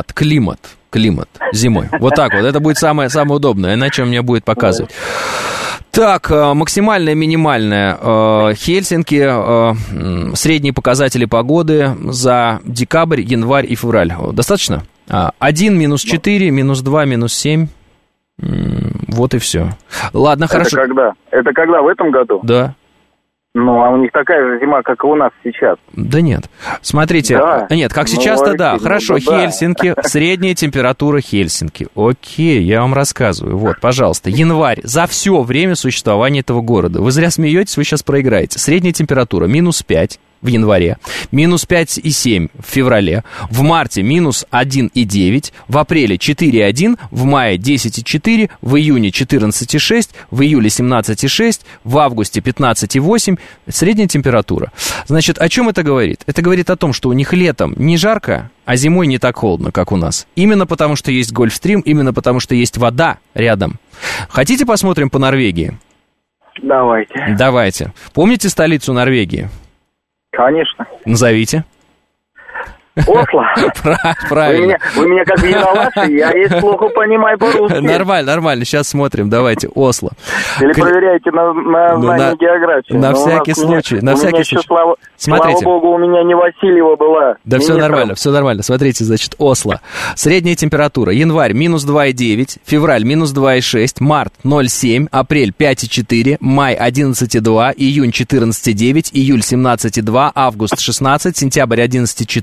зимой. Вот так вот. Это будет самое удобное, иначе он мне будет показывать. Так, максимальная, минимальная. Хельсинки, средние показатели погоды за декабрь, январь и февраль. Достаточно? 1, минус 4, минус 2, минус 7. Вот и все. Ладно, хорошо. Это когда? В этом году? Да. А у них такая же зима, как и у нас сейчас. Да нет. Смотрите, нет, как сейчас-то да. Хорошо, Хельсинки, средняя температура Хельсинки. Окей, я вам рассказываю. Вот, пожалуйста, январь. За все время существования этого города. Вы зря смеетесь, вы сейчас проиграете. Средняя температура минус 5 в январе, минус 5,7 в феврале, в марте минус 1,9, в апреле 4,1, в мае 10,4, в июне 14,6, в июле 17,6, в августе 15,8, средняя температура. Значит, о чем это говорит? Это говорит о том, что у них летом не жарко, а зимой не так холодно, как у нас. Именно потому, что есть Гольфстрим, именно потому, что есть вода рядом. Хотите, посмотрим по Норвегии? Давайте. Помните столицу Норвегии? Конечно. Назовите. Осло. Правильно. Вы меня как виноваты, я есть плохо понимаю по-русски. Нормально, сейчас смотрим, давайте, Осло. Или проверяйте на знание географии. На всякий случай, Слава богу, у меня не Васильева была. Да все нормально, смотрите, значит, Осло. Средняя температура, январь минус 2,9, февраль минус 2,6, март 0,7, апрель 5,4, май 11,2, июнь 14,9, июль 17,2, август 16, сентябрь 11,4, октябрь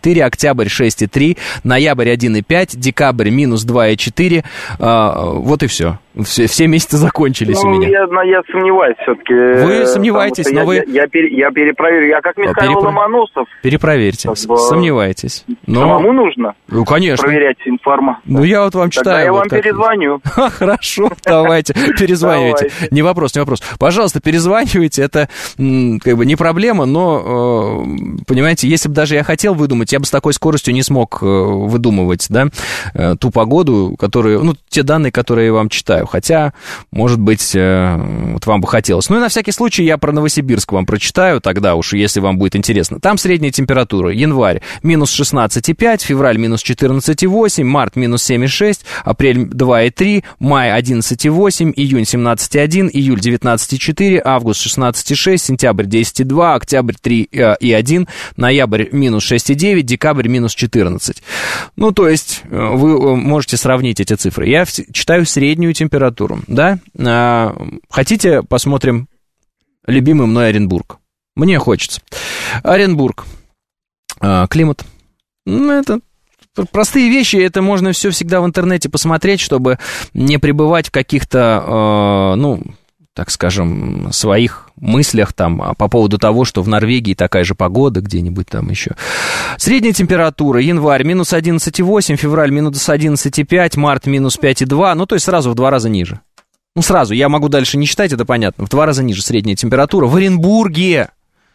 октябрь 6,3, ноябрь 1,5, декабрь минус 2,4. Вот и все. Все месяцы закончились у меня. Я сомневаюсь все-таки. Вы сомневаетесь, но вы... Я перепроверю. Я как Михаил Ломоносов. Перепроверьте. Сомневаетесь. Самому нужно? Ну, конечно. Проверять информацию. Ну, я вот вам читаю. Тогда я вам перезвоню. Хорошо, давайте, перезванивайте. Не вопрос. Пожалуйста, перезванивайте. Это как бы не проблема, но, понимаете, если бы даже я хотел выдумать, я бы с такой скоростью не смог выдумывать, да, ту погоду, которую, ну, те данные, которые я вам читаю. Хотя, может быть, вот вам бы хотелось. Ну и на всякий случай я про Новосибирск вам прочитаю тогда уж, если вам будет интересно. Там средняя температура. Январь минус 16,5, февраль минус 14,8, март минус 7,6, апрель 2,3, май 11,8, июнь 17,1, июль 19,4, август 16,6, сентябрь 10,2, октябрь 3,1, ноябрь минус 6,9, декабрь минус 14. Ну, то есть вы можете сравнить эти цифры. Я читаю среднюю температуру, да? Хотите, посмотрим любимый мной Оренбург? Мне хочется. Оренбург. Климат. Ну, это простые вещи, это можно все всегда в интернете посмотреть, чтобы не пребывать в каких-то, ну, так скажем, своих мыслях там по поводу того, что в Норвегии такая же погода где-нибудь там еще. Средняя температура: январь минус 11,8, февраль минус 11,5, март минус 5,2, ну, то есть сразу в 2 раза ниже. Ну, сразу, я могу дальше не считать, это понятно, в 2 раза ниже средняя температура. В Оренбурге,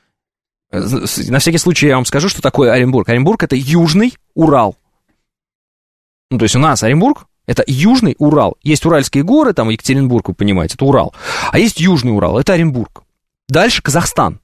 на всякий случай я вам скажу, что такое Оренбург. Оренбург — это Южный Урал. Ну, то есть у нас Оренбург — это Южный Урал. Есть Уральские горы, там Екатеринбург, вы понимаете, это Урал. А есть Южный Урал, это Оренбург. Дальше Казахстан.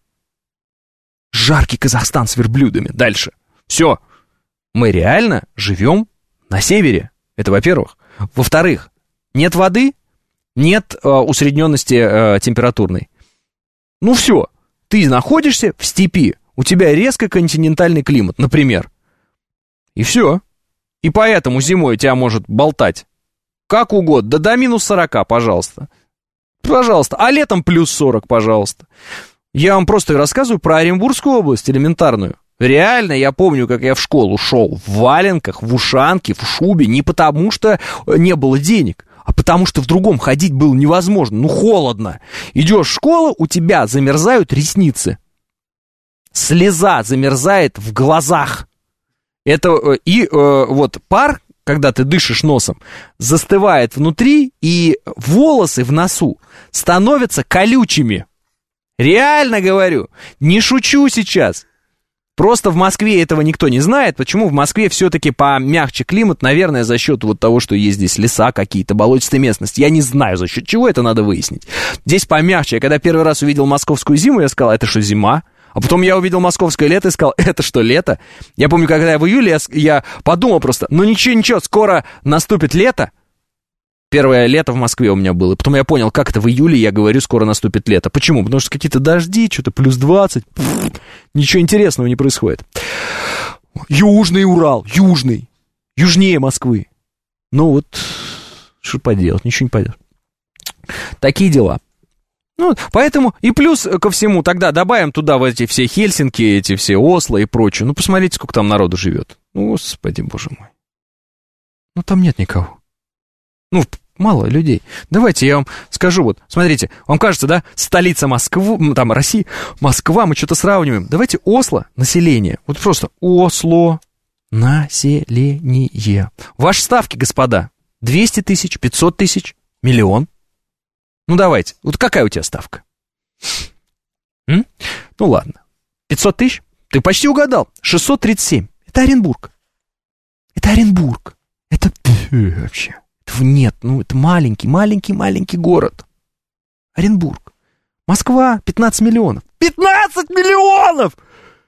Жаркий Казахстан с верблюдами. Дальше. Все. Мы реально живем на севере. Это во-первых. Во-вторых, нет воды, нет усредненности температурной. Ну все. Ты находишься в степи. У тебя резко континентальный климат, например. И все. И поэтому зимой тебя может болтать как угодно. Да до минус 40, пожалуйста. Пожалуйста. А летом плюс 40, пожалуйста. Я вам просто рассказываю про Оренбургскую область элементарную. Реально, я помню, как я в школу шел в валенках, в ушанке, в шубе. Не потому, что не было денег, а потому, что в другом ходить было невозможно. Ну, холодно. Идешь в школу, у тебя замерзают ресницы. Слеза замерзает в глазах. Это и вот пар, когда ты дышишь носом, застывает внутри, и волосы в носу становятся колючими. Реально говорю, не шучу сейчас. Просто в Москве этого никто не знает. Почему в Москве все-таки помягче климат? Наверное, за счет вот того, что есть здесь леса какие-то, болотистые местности. Я не знаю, за счет чего, это надо выяснить. Здесь помягче. Я когда первый раз увидел московскую зиму, я сказал, это что, зима? А потом я увидел московское лето и сказал, это что, лето? Я помню, когда я в июле, я подумал просто, ну ничего, скоро наступит лето. Первое лето в Москве у меня было. И потом я понял, как это в июле я говорю, скоро наступит лето. Почему? Потому что какие-то дожди, что-то плюс 20. Ничего интересного не происходит. Южный Урал, южный. Южнее Москвы. Ну вот, что поделать, ничего не поделать. Такие дела. Ну, поэтому и плюс ко всему тогда добавим туда вот эти все Хельсинки, эти все Осло и прочее. Ну, посмотрите, сколько там народу живет. Ну, господи, боже мой. Ну, там нет никого. Ну, мало людей. Давайте я вам скажу, вот, смотрите, вам кажется, да, столица Москвы, там, России, Москва, мы что-то сравниваем. Давайте Осло, население, вот просто Осло, население. Ваши ставки, господа, 200 тысяч, 500 тысяч, миллион. Ну, давайте, вот какая у тебя ставка? Ну, ладно, 500 тысяч, ты почти угадал, 637, это Оренбург. Это Оренбург, это вообще... Нет, ну это маленький город. Оренбург. Москва 15 миллионов. 15 миллионов!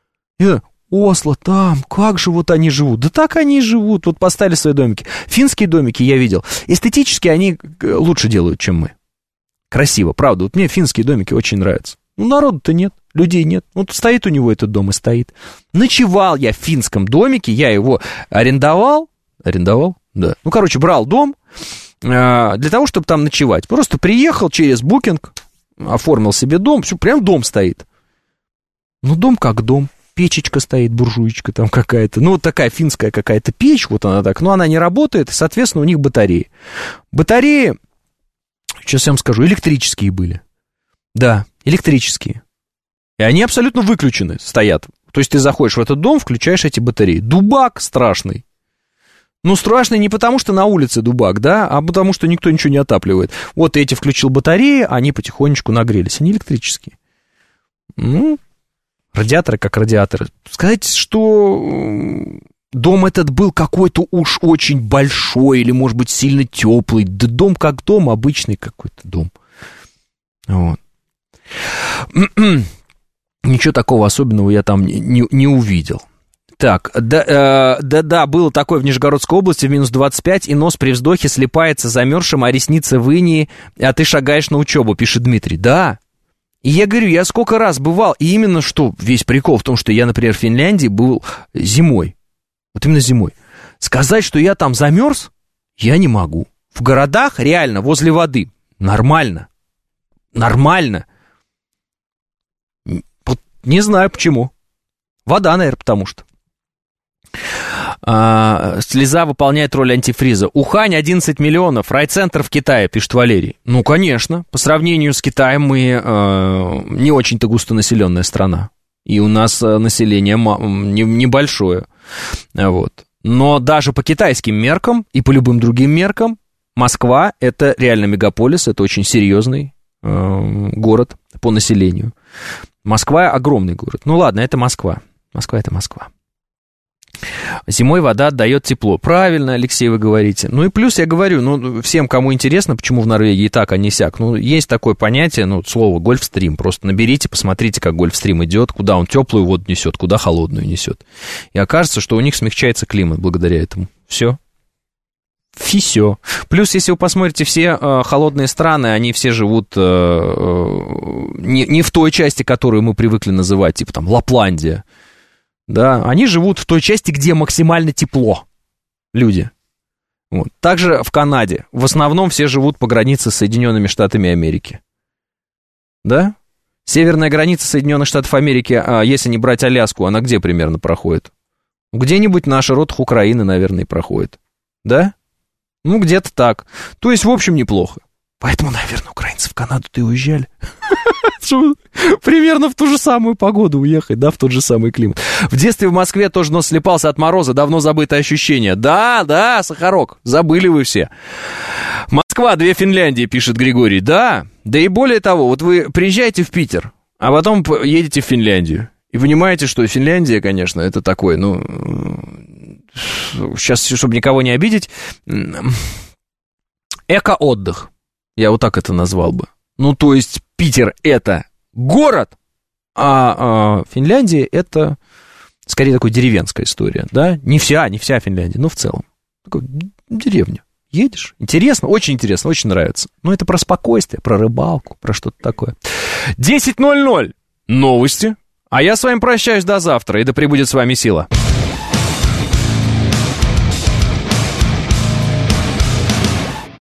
Осло там, как же вот они живут? Да так они и живут, вот поставили свои домики. Финские домики я видел. Эстетически они лучше делают, чем мы. Красиво, правда. Вот мне финские домики очень нравятся. Ну, народу-то нет, людей нет. Вот стоит у него этот дом и стоит. Ночевал я в финском домике, я его арендовал, да. Ну, короче, брал дом для того, чтобы там ночевать. Просто приехал через букинг, оформил себе дом, все, прям дом стоит. Ну, дом как дом. печечка стоит, буржуечка там какая-то, ну, вот такая финская какая-то печь, вот она так, но она не работает, и, соответственно, у них батареи. Батареи, сейчас я вам скажу, электрические были. Да, электрические. И они абсолютно выключены, стоят. То есть ты заходишь в этот дом, включаешь эти батареи. Дубак страшный. Ну, страшный не потому, что на улице дубак, да, а потому, что никто ничего не отапливает. Вот эти включил батареи, они потихонечку нагрелись. Они электрические. Ну, радиаторы как радиаторы. Сказать, что дом этот был какой-то уж очень большой или, может быть, сильно теплый. Да дом как дом, обычный какой-то дом. Вот. Ничего такого особенного я там не увидел. Так, да, было такое в Нижегородской области, в минус 25, и нос при вздохе слипается замерзшим, а ресницы в инии, а ты шагаешь на учебу, пишет Дмитрий. Да, и я говорю, я сколько раз бывал, и именно что, весь прикол в том, что я, например, в Финляндии был зимой, вот именно зимой. Сказать, что я там замерз, я не могу. В городах реально, возле воды, нормально. Вот не знаю почему. Вода, наверное, потому что. Слеза выполняет роль антифриза. Ухань 11 миллионов, райцентр в Китае, пишет Валерий. Ну, конечно, по сравнению с Китаем мы не очень-то густонаселенная страна. И у нас население небольшое. Вот. Но даже по китайским меркам и по любым другим меркам Москва — это реально мегаполис, это очень серьезный город по населению. Москва — огромный город. Ну ладно, это Москва. Москва — это Москва. Зимой вода отдает тепло. Правильно, Алексей, вы говорите. Ну и плюс я говорю, ну, всем, кому интересно, почему в Норвегии так, а не сяк. Ну, есть такое понятие, ну, слово гольфстрим. Просто наберите, посмотрите, как гольфстрим идет, куда он теплую воду несет, куда холодную несет. И окажется, что у них смягчается климат благодаря этому. Все. Все. Плюс, если вы посмотрите, все холодные страны, они все живут не в той части, которую мы привыкли называть, типа там Лапландия. Да, они живут в той части, где максимально тепло. Люди. Вот. Также в Канаде. В основном все живут по границе с Соединенными Штатами Америки. Да? Северная граница Соединенных Штатов Америки, если не брать Аляску, она где примерно проходит? Где-нибудь на широтах Украины, наверное, проходит. Да? Ну, где-то так. То есть, в общем, неплохо. Поэтому, наверное, украинцы в Канаду-то и уезжали. Примерно в ту же самую погоду уехать, да, в тот же самый климат. В детстве в Москве тоже нос слипался от мороза, давно забытое ощущение. Да, Сахарок, забыли вы все. Москва, 2 Финляндии, пишет Григорий. Да и более того, вот вы приезжаете в Питер, а потом едете в Финляндию. И понимаете, что Финляндия, конечно, это такой, ну, сейчас, чтобы никого не обидеть, эко-отдых. Я вот так это назвал бы. Ну, то есть Питер — это город, а Финляндия — это скорее такая деревенская история, да? Не вся Финляндия, но в целом. Такая деревня. Едешь, интересно, очень нравится. Но это про спокойствие, про рыбалку, про что-то такое. 10:00. Новости. А я с вами прощаюсь до завтра, и да пребудет с вами сила.